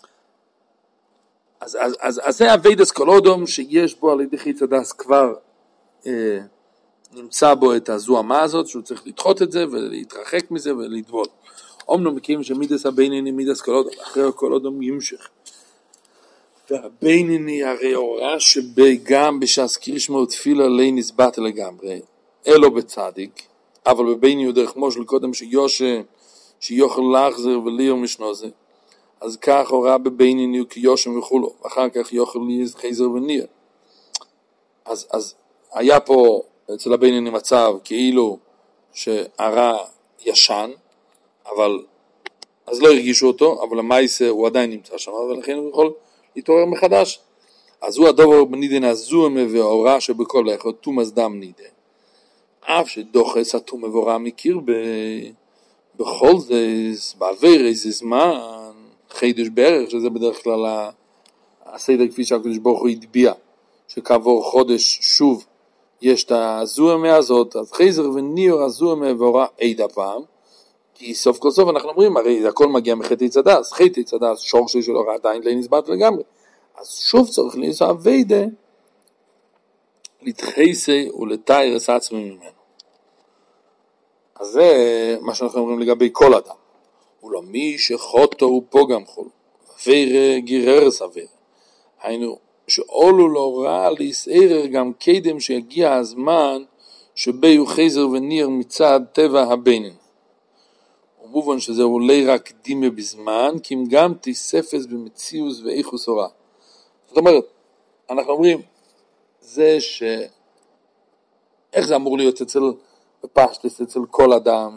אז, אז, אז, אז זה הווידס כל אודום, שיש בו על ידי חיץ הדס כבר אה, נמצא בו את הזוהמה הזאת, שהוא צריך לדחות את זה ולהתרחק מזה ולדבול. אומנו מקים שמידס הביניני מידס כל אודום, אחרי כל אודום ימשך. והביניני הרי הוראה שגם בשעס קרישמה ותפילה לי נסבט לגמרי, אלו בצדיק, אבל בביני הוא דרך מושל קודם שיושה, שיוכל להחזר וליר משנוזה, אז כך הוראה בביניני הוא כיושם וכולו, ואחר כך יוכל להחזר וניר. אז, אז היה פה אצל הביניני מצב כאילו שהרע ישן, אבל אז לא הרגישו אותו, אבל המייסה הוא עדיין נמצא שם, ולכן הוא יכול להתעורר מחדש. אז הוא הדובר בנידן הזומה והאורה שבכל אחד תומס דם נידה. אף שדוחס התומה והאורה מכיר ב... בכל זה, בעבר איזה זמן, חידוש בערך, שזה בדרך כלל הסדר כפי שהקדוש ברוך הוא ידביע, שכעבור חודש שוב יש את הזומה הזאת, אז חזר וניר הזומה והאורה עד הפעם, כי סוף כל סוף אנחנו אומרים, הרי הכל מגיע מחטא צדס, חטא צדס, שורשי של אורה עדיין לא נסבט לגמרי. אז שוב צריך לנסוע ויידה, לתחייסי ולתאר את עצמי ממנו. אז זה מה שאנחנו אומרים לגבי כל אדם. ולא מי שחוטו הוא פוגם חול, ופיר גירר סביר. היינו, שאולו לא רע להסערר גם קדם שיגיע הזמן שבי הוא חזר וניר מצד טבע הבינן. ומובן שזה אולי רק דימה בזמן, כי אם גם תספס במציאוס ואיכוס הורא. זאת אומרת, אנחנו אומרים, זה ש... איך זה אמור להיות אצל בפשטס, אצל כל אדם,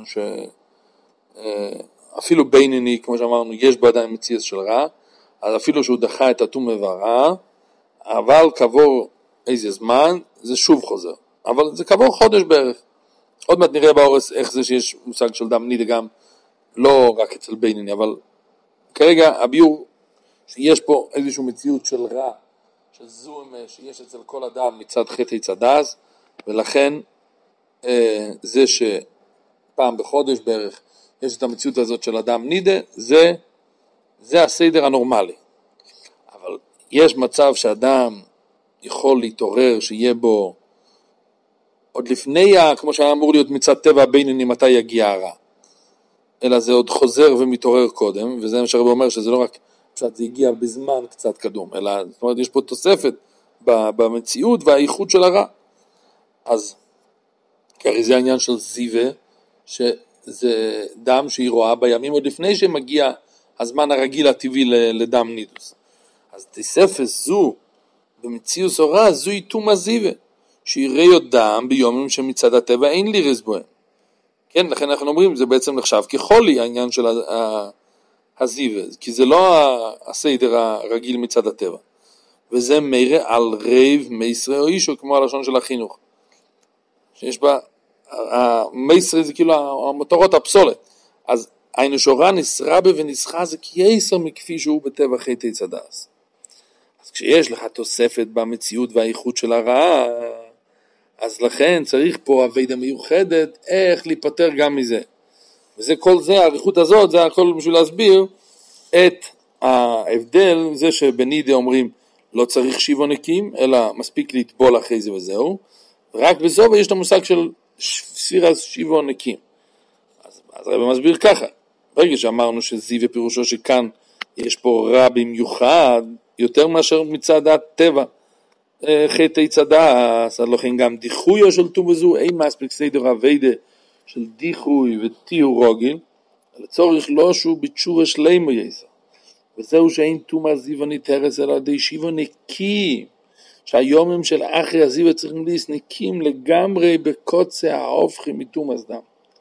שאפילו בינני, כמו שאמרנו, יש בו עדיין מציאוס של רע, אז אפילו שהוא דחה את הטומאה והרע, אבל כעבור איזה זמן, זה שוב חוזר. אבל זה כעבור חודש בערך. עוד מעט נראה באורס איך זה שיש מושג של דם נידה גם, לא רק אצל בינני, אבל כרגע הביור שיש פה איזשהו מציאות של רע, של זום שיש אצל כל אדם מצד חטא צדס, ולכן אה, זה שפעם בחודש בערך יש את המציאות הזאת של אדם נידה, זה, זה הסדר הנורמלי. אבל יש מצב שאדם יכול להתעורר, שיהיה בו עוד לפני, כמו שהיה אמור להיות מצד טבע הבינוני, מתי יגיע הרע. אלא זה עוד חוזר ומתעורר קודם, וזה מה שהרב אומר, שזה לא רק, פשוט זה הגיע בזמן קצת קדום, אלא זאת אומרת, יש פה תוספת במציאות והאיכות של הרע. אז, כרי זה העניין של זיווה, שזה דם שהיא רואה בימים עוד לפני שמגיע הזמן הרגיל הטבעי לדם נידוס. אז תספס זו, במציאות הוראה, זו איתום הזיווה, שיראה עוד דם ביומים שמצד הטבע אין לי רזבוהם. כן, לכן אנחנו אומרים, זה בעצם נחשב כחולי העניין של הזיווה, כי זה לא הסדר הרגיל מצד הטבע. וזה מראה על רב מייסרי או אישו, כמו הלשון של החינוך. שיש בה, המייסרי זה כאילו המטרות הפסולת. אז היינו שורה נסרבה ונסחה זה כייסר מכפי שהוא בטבע חטא צדס. אז כשיש לך תוספת במציאות והאיכות של הרעה, אז לכן צריך פה עבודה מיוחדת איך להיפטר גם מזה. וזה כל זה, העריכות הזאת, זה הכל בשביל להסביר את ההבדל, זה שבנידה אומרים לא צריך שיבו נקים, אלא מספיק לטבול אחרי זה וזהו, רק בזו יש את המושג של ספירה שיבו נקים. אז, אז הרב מסביר ככה, ברגע שאמרנו שזיווה פירושו שכאן יש פה רע במיוחד, יותר מאשר מצד הטבע, חטא צדס, אז לכן גם דיחויו של טומאה זו, אין מספיק סדר עבודה של דיחוי וטיהור רגיל, לצורך לא שהוא בתשורה שלמה יסר. וזהו שאין טומאה זיווה ניתרס אלא די שיבו נקי, שהיומים של אחרי הזיווה צריכים להיות נקים לגמרי בקוצה ההופכים מטומאה דם.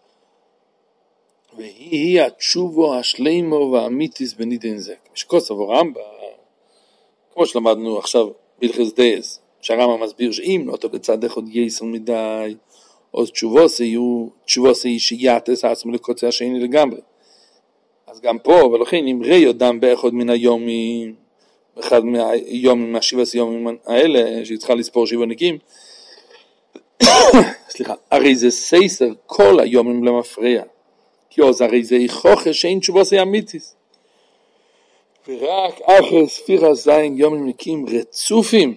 והיא התשובו השלמו והאמיתיס בנידן זה. משקוס עבור רמב"ם, כמו שלמדנו עכשיו בהלכות דייס, שהרמב"ם מסביר שאם לא טוב לצד אחד יסר מדי, אז תשובוסי יהיו, תשובוסי שיעתס עצמו לקוצה השני לגמרי. אז גם פה, ולכן אם ראי אדם באחד מן היומים, אחד מהיומים, מהשבעת היומים האלה, שצריכה לספור שבעה נקים, סליחה, הרי זה סייסר כל היומים למפריע, כי אז הרי זה יחוכה שאין תשובוסי אמיתיס. ורק אחרי ספירה זין יומים נקים רצופים.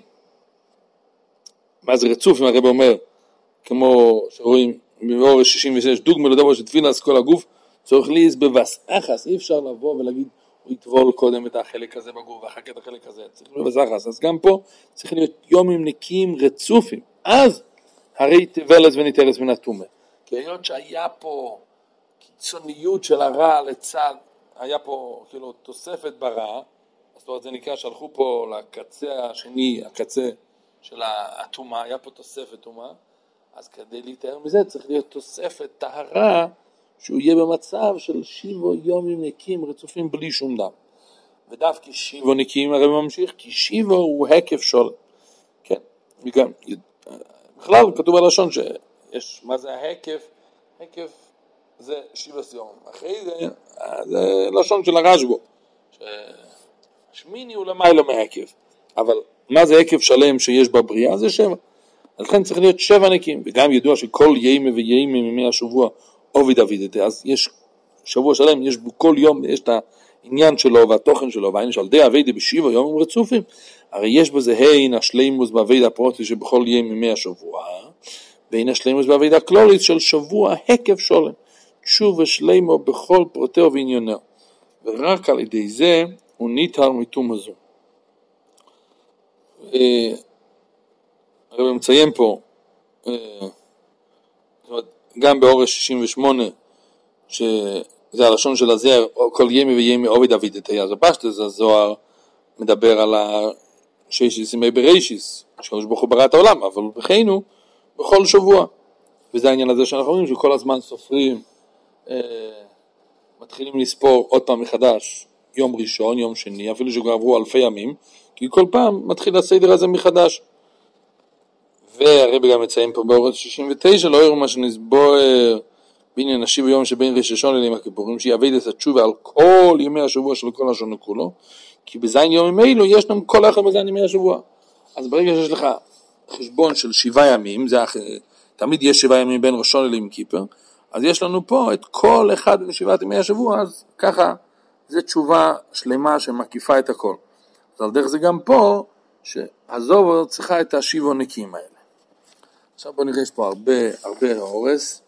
מה זה רצופים? הרב אומר, כמו שרואים באור שישים ושש, דוגמה לדבר שתפילה אז כל הגוף, צורך להיס בבס אחס, אי אפשר לבוא ולהגיד, הוא יטבול קודם את החלק הזה בגוף, ואחר כך את החלק הזה, צריך להיות בבס אחס. אז גם פה צריך להיות יומים נקים רצופים. אז הרי תבלס וניתרס מן הטומאה. כי היות שהיה פה קיצוניות של הרע לצד, היה פה כאילו תוספת ברע, זאת אומרת זה נקרא שהלכו פה לקצה השני, הקצה של הטומאה, היה פה תוספת טומאה, אז כדי להתאר מזה צריך להיות תוספת טהרה, שהוא יהיה במצב של שיבו יומים נקים רצופים בלי שום דם. ודווקא שיבו נקים הרי ממשיך, כי שיבו הוא הקף שול. כן, וגם, בכלל כתוב בלשון שיש, מה זה ההקף? הקף זה שיבה סיום. אחרי זה, זה לשון של הרשב"א, ששמיני הוא למיילו מהקף. אבל מה זה הקף שלם שיש בבריאה? זה שבע. לכן צריך להיות שבע נקים, וגם ידוע שכל ימי וימי מימי השבוע עובד אבידתה, אז יש שבוע שלם, יש בו כל יום, יש את העניין שלו והתוכן שלו, והיינו שעל די עבודה בשבעה ימים רצופים, הרי יש בזה הן השלימוס בעבודה הפרוטית שבכל יום ימי השבוע, והן השלימוס בעבודה הכללית של שבוע היקף שולם, תשובה שלימו בכל פרטהו ועניינהו, ורק על ידי זה הוא ניטר מתום הזו. הרי מציין פה, גם באורש שישים ושמונה, שזה הלשון של הזוהר, כל ימי וימי עובד אבידתי, אז הפשטוס הזוהר מדבר על השישיס ימי בראשיס, שקדוש ברוך הוא ברא את העולם, אבל בחיינו בכל שבוע. וזה העניין הזה שאנחנו רואים שכל הזמן סופרים, אה, מתחילים לספור עוד פעם מחדש, יום ראשון, יום שני, אפילו שכבר עברו אלפי ימים, כי כל פעם מתחיל הסדר הזה מחדש. והרבי גם מציין פה באורש שישים ותשע, לא יראו מה שנסבוער בעניין נשי ביום שבין ראש השון ליום הכיפורים, שיעבד את התשובה על כל ימי השבוע של כל השנה כולו, כי בזין יום אלו יש לנו כל אחד בזין ימי השבוע. אז ברגע שיש לך חשבון של שבעה ימים, זה תמיד יש שבעה ימים בין ראש השון ליום כיפור, אז יש לנו פה את כל אחד משבעת ימי השבוע, אז ככה זה תשובה שלמה שמקיפה את הכל. אז על דרך זה גם פה, שהזוהר צריכה את השבעונקים האלה. עכשיו בואו נראה, יש פה הרבה, הרבה אורס.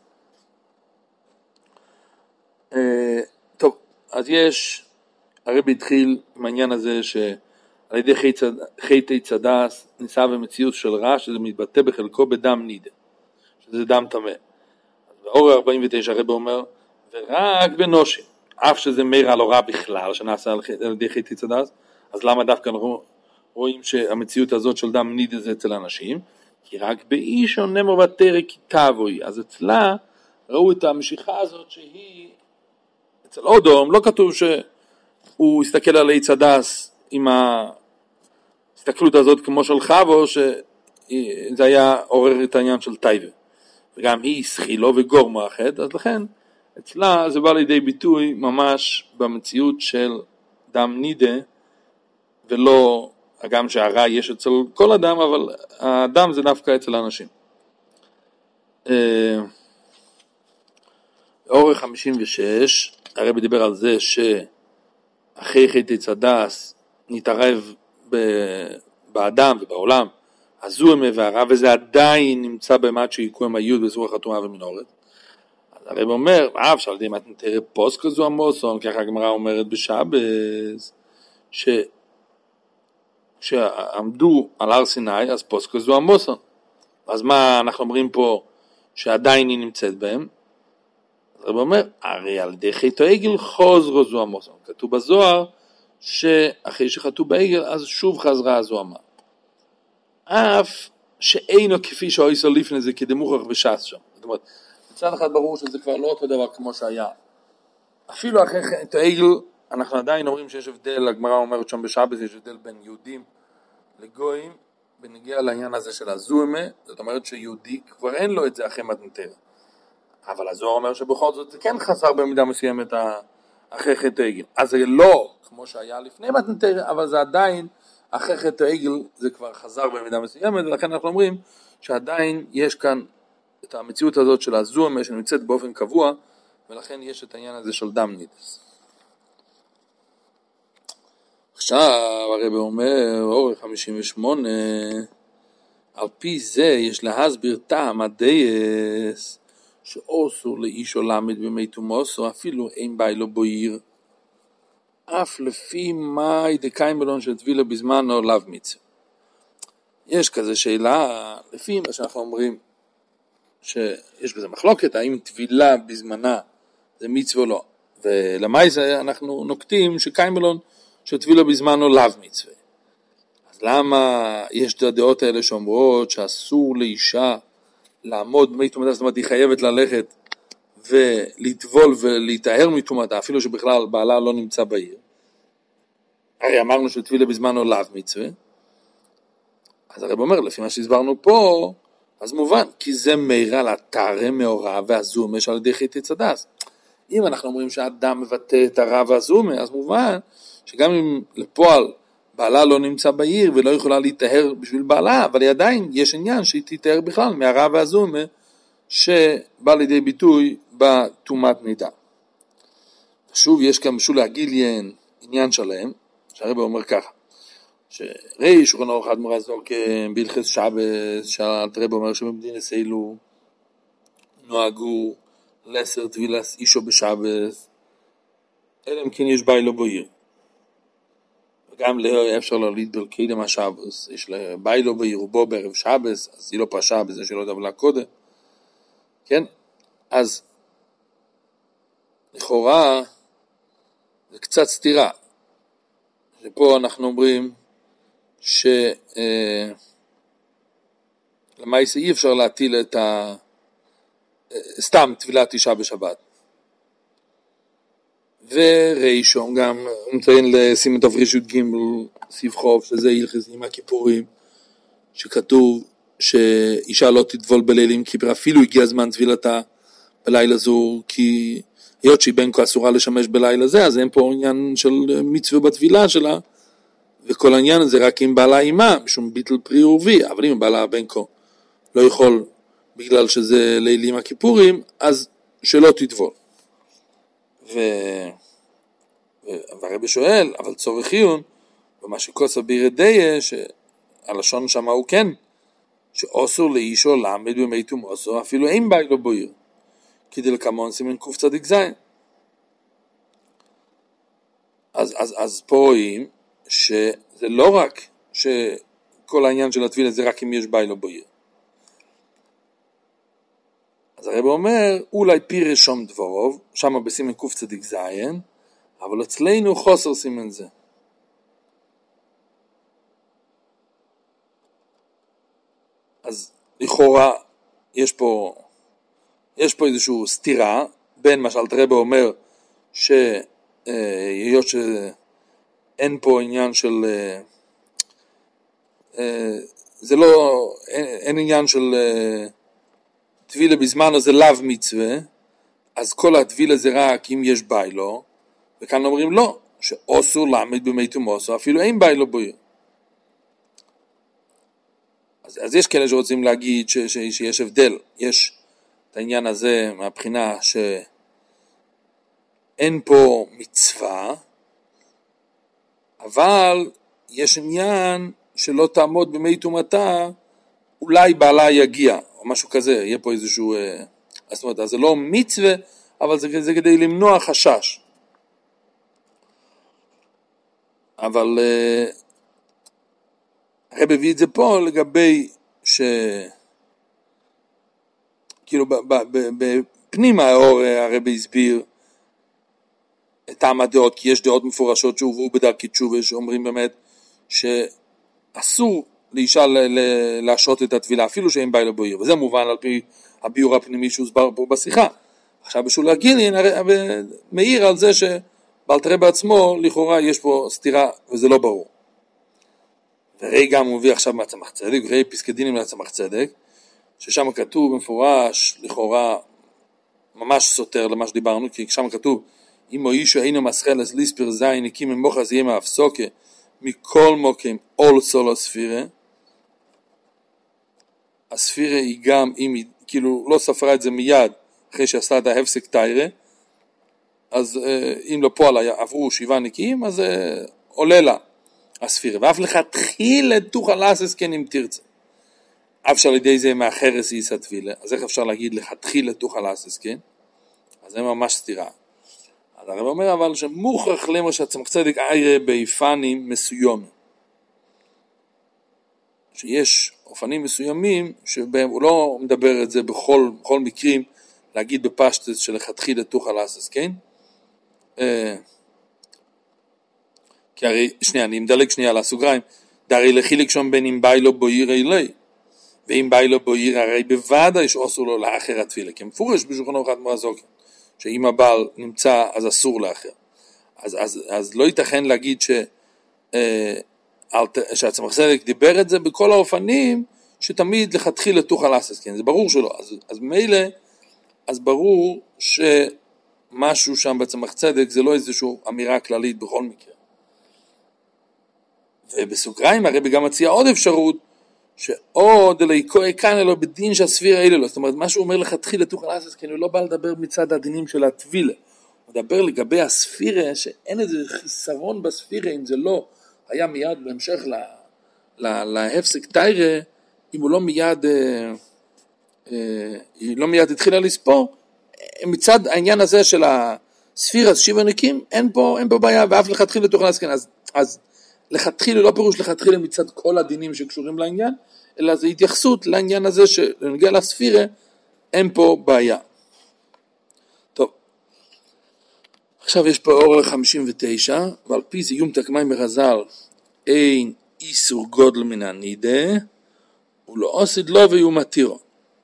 אה, טוב, אז יש, הרבי התחיל עם העניין הזה שעל ידי חטא צדס ניסה במציאות של רע, שזה מתבטא בחלקו בדם נידה, שזה דם טמא. באור ארבעים ותשע הרבי אומר, ורק בנושים, אף שזה מרע לא רע בכלל, שנעשה על ידי חטא צדס, אז למה דווקא אנחנו רואים שהמציאות הזאת של דם נידה זה אצל אנשים? כי רק באישון נמר ותרא כי תבואי, אז אצלה ראו את המשיכה הזאת שהיא, אצל אודום לא כתוב שהוא הסתכל על עץ הדס עם ההסתכלות הזאת כמו של חבו, שזה היה עורר את העניין של טייבה, וגם היא שחילו וגור מאחד, אז לכן אצלה זה בא לידי ביטוי ממש במציאות של דם נידה, ולא גם שהרע יש אצל כל אדם, אבל האדם זה דווקא אצל האנשים. אורך חמישים ושש, הרבי דיבר על זה שאחרי חטא צדס נתערב באדם ובעולם, הזוהמה והרע, וזה עדיין נמצא במעט שיקום היוד בזרוח התרומה ומנורת. אז הרבי אומר, אף שעל ידי מתנתר פוסק כזו עמוסון, ככה הגמרא אומרת בשבס, ש... שעמדו על הר סיני, אז פוסק זו עמוסון. אז מה אנחנו אומרים פה שעדיין היא נמצאת בהם? אז הרב אומר, הרי על ידי חטא העגל חוזרו זו עמוסון. כתוב בזוהר שאחרי שחטאו בעגל, אז שוב חזרה זו עמה. אף שאינו כפי שהאיסו לפני זה כדמוכח בש"ס שם. זאת אומרת, מצד אחד ברור שזה כבר לא אותו דבר כמו שהיה. אפילו אחרי חטא העגל, אנחנו עדיין אומרים שיש הבדל, הגמרא אומרת שם בשבת, יש הבדל בין יהודים לגויים, בנגיע לעניין הזה של הזוהמה, זאת אומרת שיהודי כבר אין לו את זה אחרי מתנתר. אבל הזוהר אומר שבכל זאת זה כן חסר במידה מסוימת אחרי חטא העגל. אז זה לא כמו שהיה לפני מתנתר, אבל זה עדיין, אחרי חטא העגל זה כבר חזר במידה מסוימת, ולכן אנחנו אומרים שעדיין יש כאן את המציאות הזאת של הזוהמה שנמצאת באופן קבוע, ולכן יש את העניין הזה של דם נידס. עכשיו הרבי אומר, אורך חמישים ושמונה, על פי זה יש להסביר טעם הדייס, שאוסו לאיש עולמית במי תומוסו, אפילו אין בי לו בויר, אף לפי מאי דקיים בלון של טבילה בזמן או לאו מצווה. יש כזה שאלה, לפי מה שאנחנו אומרים, שיש בזה מחלוקת, האם טבילה בזמנה זה מצווה או לא, ולמי זה אנחנו נוקטים שקיים בלון, שטבילה בזמן או לאו מצווה. אז למה יש את הדעות האלה שאומרות שאסור לאישה לעמוד במי תומתה, זאת אומרת היא חייבת ללכת ולטבול ולהיטהר מתומתה, אפילו שבכלל בעלה לא נמצא בעיר. הרי אמרנו שטבילה בזמן או לאו מצווה. אז הרב אומר, לפי מה שהסברנו פה, אז מובן, כי זה מירה לתארה מאורה והזומה שעל ידי חטא צדס. אם אנחנו אומרים שהאדם מבטא את הרע והזומה, אז מובן שגם אם לפועל בעלה לא נמצא בעיר ולא יכולה להתאהר בשביל בעלה, אבל עדיין יש עניין שהיא תתאהר בכלל מהרע והזומה שבא לידי ביטוי בתומת נידה. שוב יש כאן משול הגיליין עניין שלם, שהרבא אומר ככה, שראי שולחן ערוך אדמו"ר הזוקן בהלכות שבס, שהרבא אומר שבמדינס אלו נוהגו לסר טבילת אישו בשבס, אלא אם כן יש ביילו בעיר. וגם לא אפשר להוליד בקדם השבס, יש לה ביילו בעיר ובו בערב שבס, אז היא לא פרשה בזה שלא דבלה קודם. כן? אז לכאורה זה קצת סתירה. שפה אנחנו אומרים ש אה, למעשה אי אפשר להטיל את ה... סתם תפילת אישה בשבת. וראשון גם מציין לסימן תפרישות ג' סיב חוב, שזה הלכות יום הכיפורים, שכתוב שאישה לא תטבול בליל יום כיפור, אפילו הגיע זמן טבילתה בלילה זו, כי היות שהיא בין כה אסורה לשמש בלילה זה, אז אין פה עניין של מצווה בטבילה שלה, וכל העניין הזה רק אם בעלה אימה, משום ביטל פרי ורבי, אבל אם בעלה בין כה לא יכול, בגלל שזה ליל יום הכיפורים, אז שלא תטבול. ו... והרבא שואל, אבל צורך עיון, ומה שכוסה בירדיה, שהלשון שם הוא כן, שאוסור לאישו לעמד במי תומוסו, אפילו אין ביילו בויר, כדי לקמון סימן קוף צדיק זין. אז, אז, אז פה רואים, שזה לא רק שכל העניין של הטבילה זה רק אם יש ביילו בויר. אז הרב אומר, אולי פירש שום דבורוב, שם בסימן קוף צדיק זין, אבל אצלנו חוסר סימן זה. אז לכאורה יש פה, יש פה איזושהי סתירה, בין מה שאלתר רבי אומר, שהיות שאין פה עניין של, זה לא, אין, אין עניין של טבילה בזמן הזה לאו מצווה, אז כל הטבילה זה רק אם יש ביילו, וכאן אומרים לא, שאוסור לעמד במי תומוסו, אפילו אין ביילו בויר. אז, אז יש כאלה שרוצים להגיד ש, ש, שיש הבדל, יש את העניין הזה מהבחינה שאין פה מצווה, אבל יש עניין שלא תעמוד במי תומתה, אולי בעלה יגיע, או משהו כזה, יהיה פה איזשהו, זאת אומרת, אז זה לא מצווה, אבל זה, זה כדי למנוע חשש. אבל הרב הביא את זה פה לגבי ש... כאילו בפנים האור הרב הסביר את העמדות, כי יש דעות מפורשות שהובאו בדרכי תשובה, שאומרים באמת שאסור לאישה להשעות את הטבילה, אפילו שאין ביילו בויר, וזה מובן על פי הביור הפנימי שהוסבר פה בשיחה. עכשיו בשול הגילין מעיר על זה שבאלתר רבי בעצמו לכאורה יש פה סתירה וזה לא ברור. וראי גם הוא מביא עכשיו מהצמח צדק, וראי פסקי דינים מהצמח צדק, ששם כתוב במפורש לכאורה ממש סותר למה שדיברנו, כי שם כתוב אם או אישו אינו מסחל אז ליספר זין הקים ממוך אז יהיה מאפסוקה מכל מוקים אול סולו ספירה. הספירה היא גם, אם היא כאילו לא ספרה את זה מיד אחרי שעשתה את ההפסק תיירה, אז אם לא פועל עברו שבעה נקיים, אז עולה לה הספירה, ואף לך תחיל את תוכל לעסס כן אם תרצה. אפשר לידי זה מאחרס איסה תבילה, אז איך אפשר להגיד לך תחיל את תוכל לעסס כן? אז זה ממש סתירה. אז הרב אומר אבל שמוכרח למה שהצמח צדק עיירה באיפנים מסוימים. שיש אופנים מסוימים שבהם הוא לא מדבר את זה בכל, בכל מקרים, להגיד בפשטס שלכתחיל את תוכל לעסס כן? כי הרי, שנייה, אני מדלג שנייה על הסוגריים, דהרי לחיליק שם בין אם ביילו בויר אלי, ואם ביילו בויר הרי בוודאי שאסור לו לאחר התפילה, כי מפורש בשולחן ערוך אדמו"ר הזוקן, שאם הבעל נמצא אז אסור לאחר. אז, אז, אז לא ייתכן להגיד ש, אה, שהצמח צדק דיבר את זה בכל האופנים, שתמיד לכתחיל את תוכל לעסס, כן, זה ברור שלא. אז, אז מילא, אז ברור שמשהו שם בצמח צדק זה לא איזושהי אמירה כללית בכל מקרה. ובסוגריים הרבי גם מציע עוד אפשרות, שעוד אלא יקוי כאן אלא בדין שהספירה אלה לו, זאת אומרת, מה שהוא אומר לך תחיל לתוכל לעסס, כי הוא לא בא לדבר מצד הדינים של הטבילה, מדבר לגבי הספירה, שאין איזה חיסרון בספירה, אם זה לא היה מיד בהמשך לה, לה, להפסק תיירה, אם הוא לא מיד, אה, אה, לא מיד התחילה לספור, מצד העניין הזה של הספירה, שיבה נקים, אין פה, אין פה בעיה, ואף לכתחילה תוכל להסכן. אז, אז לכתחילה לא פירוש לכתחילה מצד כל הדינים שקשורים לעניין, אלא זה התייחסות לעניין הזה שלנגיע לספירה, אין פה בעיה. טוב, עכשיו יש פה אור חמישים ותשע, ועל פי זה יום תקמי מרזל, אין איסור גודל מן הנידה, ולא עוsid לו ויום מתירו.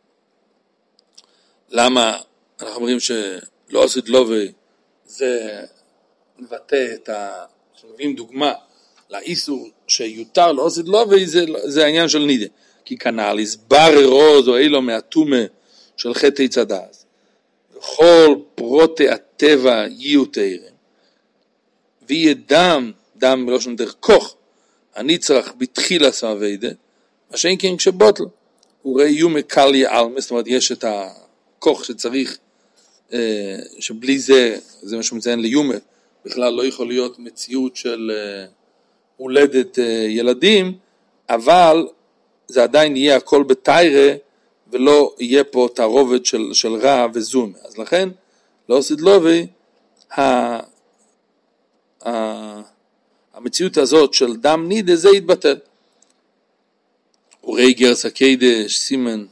למה אנחנו אומרים שלא עוsid לו וזה מבטא את ה... שמביאים דוגמה לאיסור שיותר לא עוsid לו וזה זה העניין של נידה. כי כנ"ל הסבר רוז או אילו מהתומה של חטא צדס. וכל פרוטי הטבע יהיו תאירים. ויהיה דם, דם בלושן דרך כוח, הנצרך בתחילה סעבדה, מה שאין כן כשבוטל, הוא ראה יום קל יעלמה, זאת אומרת יש את הכוח שצריך, שבלי זה, זה מה שמציין ליומה, בכלל לא יכול להיות מציאות של הולדת ילדים, אבל זה עדיין יהיה הכל בתיירה, ולא יהיה פה תערובת של, של רע וזום. אז לכן, לא עוsid לובי, המציאות הזאת של דם נידה, זה יתבטל. וראי גרס הקדש, סימן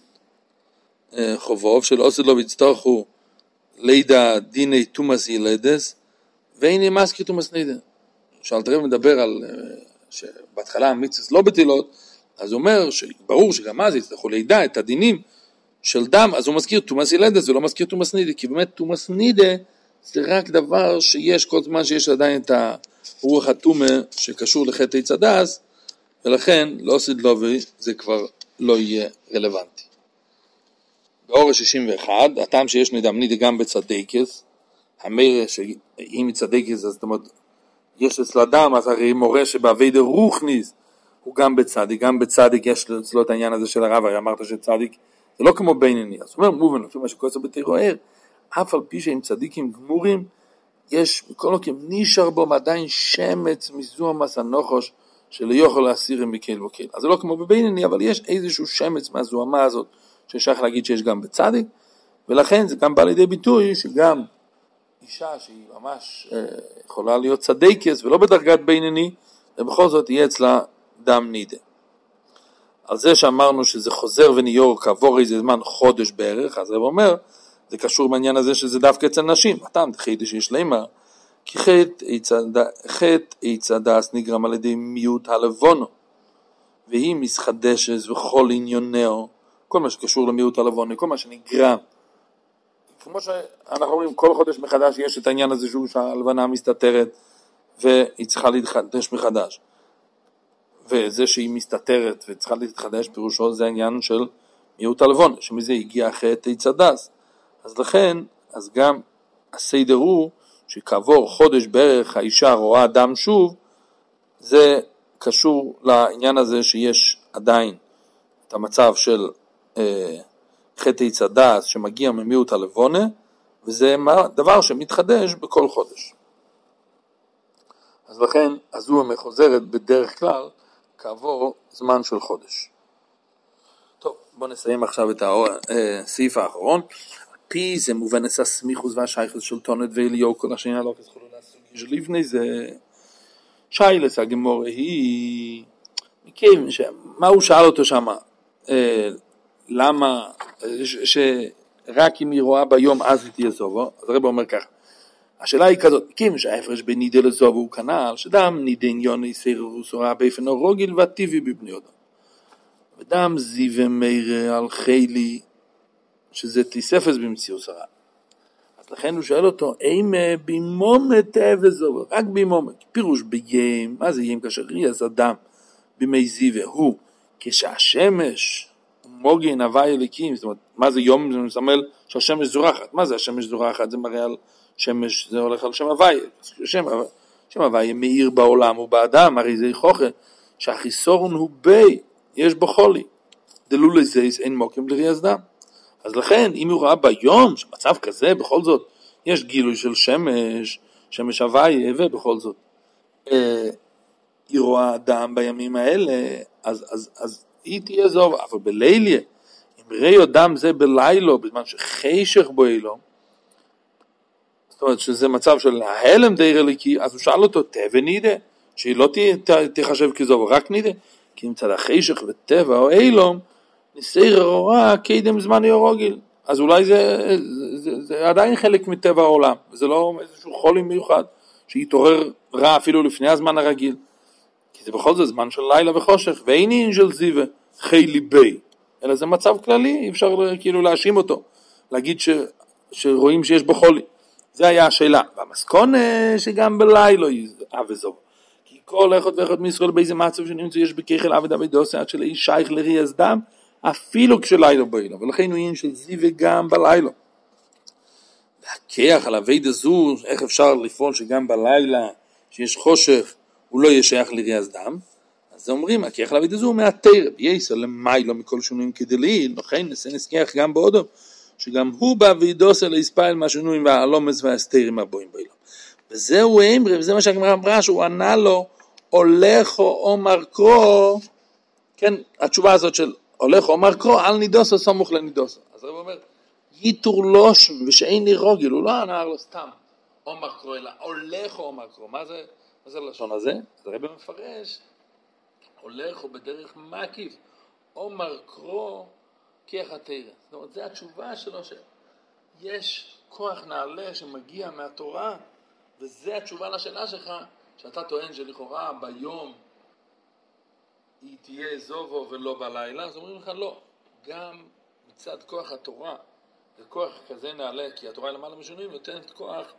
חובוב, של עוsid לובי יצטרכו לידה דיני תומס ילדס, והנה מזכיר תומס נידה. שאלתרב מדבר על, שבהתחלה המצווה לא בטלות, אז הוא אומר שברור שגם אז יצטרכו לידע את הדינים של דם, אז הוא מזכיר תומס ילדס ולא מזכיר תומס נידה, כי באמת תומס נידה זה רק דבר שיש כל זמן שיש עדיין את הרוח התומה שקשור לחטא צדס, ולכן לא עוsid לובי זה כבר לא יהיה רלוונטי. באור שישים ואחת, הטעם שיש נדם נידה גם בצדקס, המראה שאם צדקס אז זאת אומרת, יש אצל אדם, אז הרי מורה שבעבד רוחניס, הוא גם בצדיק, גם בצדיק יש אצלו את העניין הזה של הרב, הרי אמרת שצדיק זה לא כמו בינוני, אז הוא אומר מובן, לפי מה שקורא בתירואר, אף על פי שהם צדיקים גמורים, יש בכל מקום נשאר בו עדיין שמץ מזוהמס הנוחוש, שלא יכול להסיר מקל וקל. אז זה לא כמו בבינוני, אבל יש איזשהו שמץ מהזוהמה הזאת, ששייך להגיד שיש גם בצדיק, ולכן זה גם בא לידי ביטוי, שגם אישה שהיא ממש אה, יכולה להיות צדקס, ולא בדרגת בינוני, ובכל זאת יהיה אצלה דם נידה. על זה שאמרנו שזה חוזר וניור כעבור איזה זמן חודש בערך, אז הוא אומר, זה קשור בעניין הזה שזה דווקא אצל נשים. אתם תחידי שיש לימה, כי חטא יצדס נגרם על ידי מיעוט הלבונו, והיא מסחדשת וכל עניונהו, כל מה שקשור למיעוט הלבונו, כל מה שנגרם. כמו שאנחנו אומרים, כל חודש מחדש יש את העניין הזה שהוא שהלבנה מסתתרת, והיא צריכה להתחדש מחדש. וזה שהיא מסתתרת וצריכה להתחדש פירושו זה העניין של מיעוט הלבון, שמזה הגיע חטא יצדס. אז לכן, אז גם הסדר הוא שכעבור חודש בערך האישה רואה דם שוב, זה קשור לעניין הזה שיש עדיין את המצב של אה, חטא יצדס שמגיע ממיעוט הלבונה, וזה דבר שמתחדש בכל חודש. אז לכן, הזוהמה חוזרת בדרך כלל כעבור זמן של חודש. טוב, בואו נסיים עכשיו את הסעיף האחרון. פי זה מובן את הסמיכוס והשייכוס של תונת ואליהו, כל השני הלוך יזכולו להסוגי של לפני זה שיילס הגמורה היא, מכיוון מה הוא שאל אותו שם, למה, שרק אם היא רואה ביום אז היא תהיה זובו, אז הרב אומר ככה, השאלה היא כזאת, מכיוון שההפרש בין נידה לזובו הוא כנ"ל, שדם נידה עניוני סירוס רואה באופן הרוגיל והטבעי בבני אדם. ודם זיו ומיר על חילי, שזה תיספס במציאות הרע. אז לכן הוא שואל אותו, אימה בימומת וזובו, רק בימומת, פירוש ביים, מה זה יים כאשר יעש אדם בימי זיו, הוא כשהשמש מוגן הווי אליקים, זאת אומרת, מה זה יום? זה מסמל שהשמש זורחת. מה זה השמש זורחת? זה מראה על שמש, זה הולך על שם הווי. שם, שם הווי מאיר בעולם ובאדם, הרי זה חוכה, שהחיסורון הוא בי, יש בו חולי. דלו לזייס אין מוקם לריאז דם. אז לכן, אם הוא ראה ביום, שמצב כזה, בכל זאת, יש גילוי של שמש, שמש הוויה, ובכל זאת, אה, היא רואה אדם בימים האלה, אז, אז, אז היא תהיה זוב, אבל בליליה, אם ראי אדם זה בלילו, בזמן שחשך בו אילו, זאת אומרת שזה מצב של ההלם די רליקי, אז הוא שאל אותו, טבע נידה, שהיא לא תחשב כזוב, רק נידה, כי אם צד החשך וטבע או אילום, ניסייר הרוע קדם זמן יורוגיל, אז אולי זה, זה, זה, זה עדיין חלק מטבע העולם, וזה לא איזשהו חולי מיוחד, שיתעורר רע אפילו לפני הזמן הרגיל, כי זה בכל זאת זמן של לילה וחושך, ואין אין של זיווה, חי ליבי, אלא זה מצב כללי, אי אפשר כאילו להאשים אותו, להגיד ש, שרואים שיש בו חולי, זה היה השאלה, והמסכונה שגם בלילה אבי זו, כי כל אחד ואחד מישראל באיזה מצב שנמצא יש בכיכל עבד אבידוסי, עד שלאיש שייך לריאז דם, אפילו כשלילה בלילה, ולכן הוא עניין של זיווה גם בלילה. והכיח על הוויד הזו, איך אפשר לפעול שגם בלילה, שיש חושך, הוא לא יהיה שייך לריאז דם, אז אומרים, הכיח על הוויד הזו הוא מהתרא, בייסר למיילו מכל שינויים כדליל, לכן נסנס כיח גם באודו, שגם הוא בא וידוסר להספייל מהשינויים והלומס והסתירים הבואים בלילה. וזהו אמרי, וזה מה שהגמרא אמרה, שהוא ענה לו, הולך או אומר קרו, כן, התשובה הזאת של הולך או אומר קרו, על נידוסו סמוך לנידוסו. אז הרב אומר, ייתור לושן ושאין לי רוגיל, הוא לא ענה לו סתם, אומר קרו, אלא הולך או אומר קרו. מה זה, מה זה לשון הזה? אז הרב מפרש, הולך או בדרך מקיף, אומר קרו, כיח התרא. זאת אומרת, זה התשובה שלו, שיש כוח נעלה שמגיע מהתורה, וזה התשובה לשאלה שלך, שאתה טוען שלכאורה ביום היא תהיה זובו ולא בלילה, אז אומרים לך לא, גם מצד כוח התורה, זה כוח כזה נעלה, כי התורה למעלה משונים נותנת כוח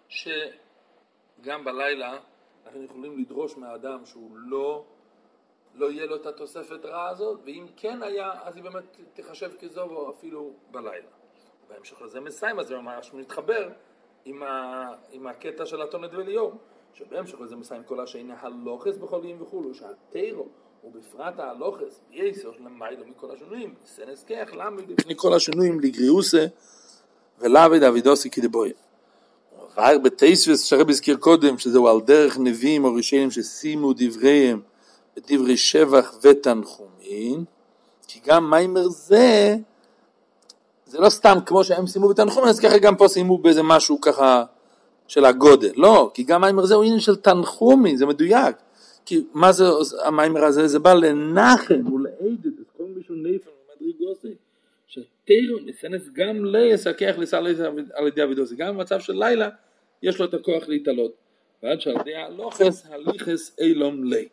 שגם בלילה אנחנו יכולים לדרוש מהאדם שהוא לא, לא יהיה לו את התוספת רע הזאת, ואם כן היה, אז היא באמת תחשב כזובו אפילו בלילה. בהמשך לזה מסיים, אז זה ממש מתחבר עם, ה, עם הקטע של התונת וליום, שבהמשך לזה מסיים כל השאינה הלוחס בכל יום וכולו, שהתירו, ובפרט ההלוחס, בייסר למיילו מכל השינויים, סנס כיח למד לפני כל השינויים לגריוסה, ולעבד אבידוסי כדבויה. וער בתייסבס שרב הזכיר קודם, שזהו על דרך נביאים או ראשונים ששימו דבריהם, בדברי שבח ותנחומין, כי גם מיימר זה, זה לא סתם כמו שהם שימו בתנחומין, אז ככה גם פה שימו באיזה משהו ככה של הגודל. לא, כי גם מיימר זה הוא עניין של תנחומין, זה מדויק. כי מה זה המיימר הזה? זה בא לנחם ולעידד, אז כל מישהו נפל ומדרגוסי, שתירו נסנס גם ליסכח לסל על ידי אבידוסי, גם במצב של לילה יש לו את הכוח להתעלות, ועד שעל ידי הלוחס, הליחס אילום לי.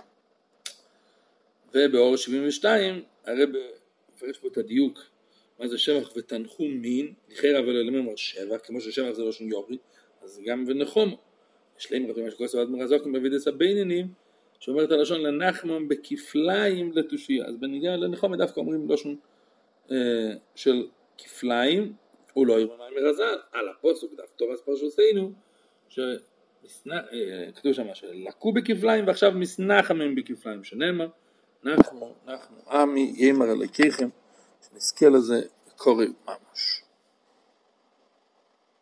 ובאור שבעים ושתיים, הרב מפרש פה את הדיוק, מה זה שבח ותנחום מין, לכאורה וללמם אומר שבח, כמו ששבח זה לא שום יורי, אז גם ונחום, יש להם רבים שכל סבד מרזוקים בבידס הביננים, שאומרת הלשון לנחמם בכפליים לתושייה, אז בניגע לנחום דווקא אומרים לשון אה, של כפליים, הוא לא ירמה מרזל, על הפוסוק דף תורס פרשוסנו, שכתוב שם שלקו בכפליים, ועכשיו מסנחמם בכפליים, שנאמר, אנחנו, אנחנו, עמי, ימר אלוקיכם, שנזכה לזה קורא ממש.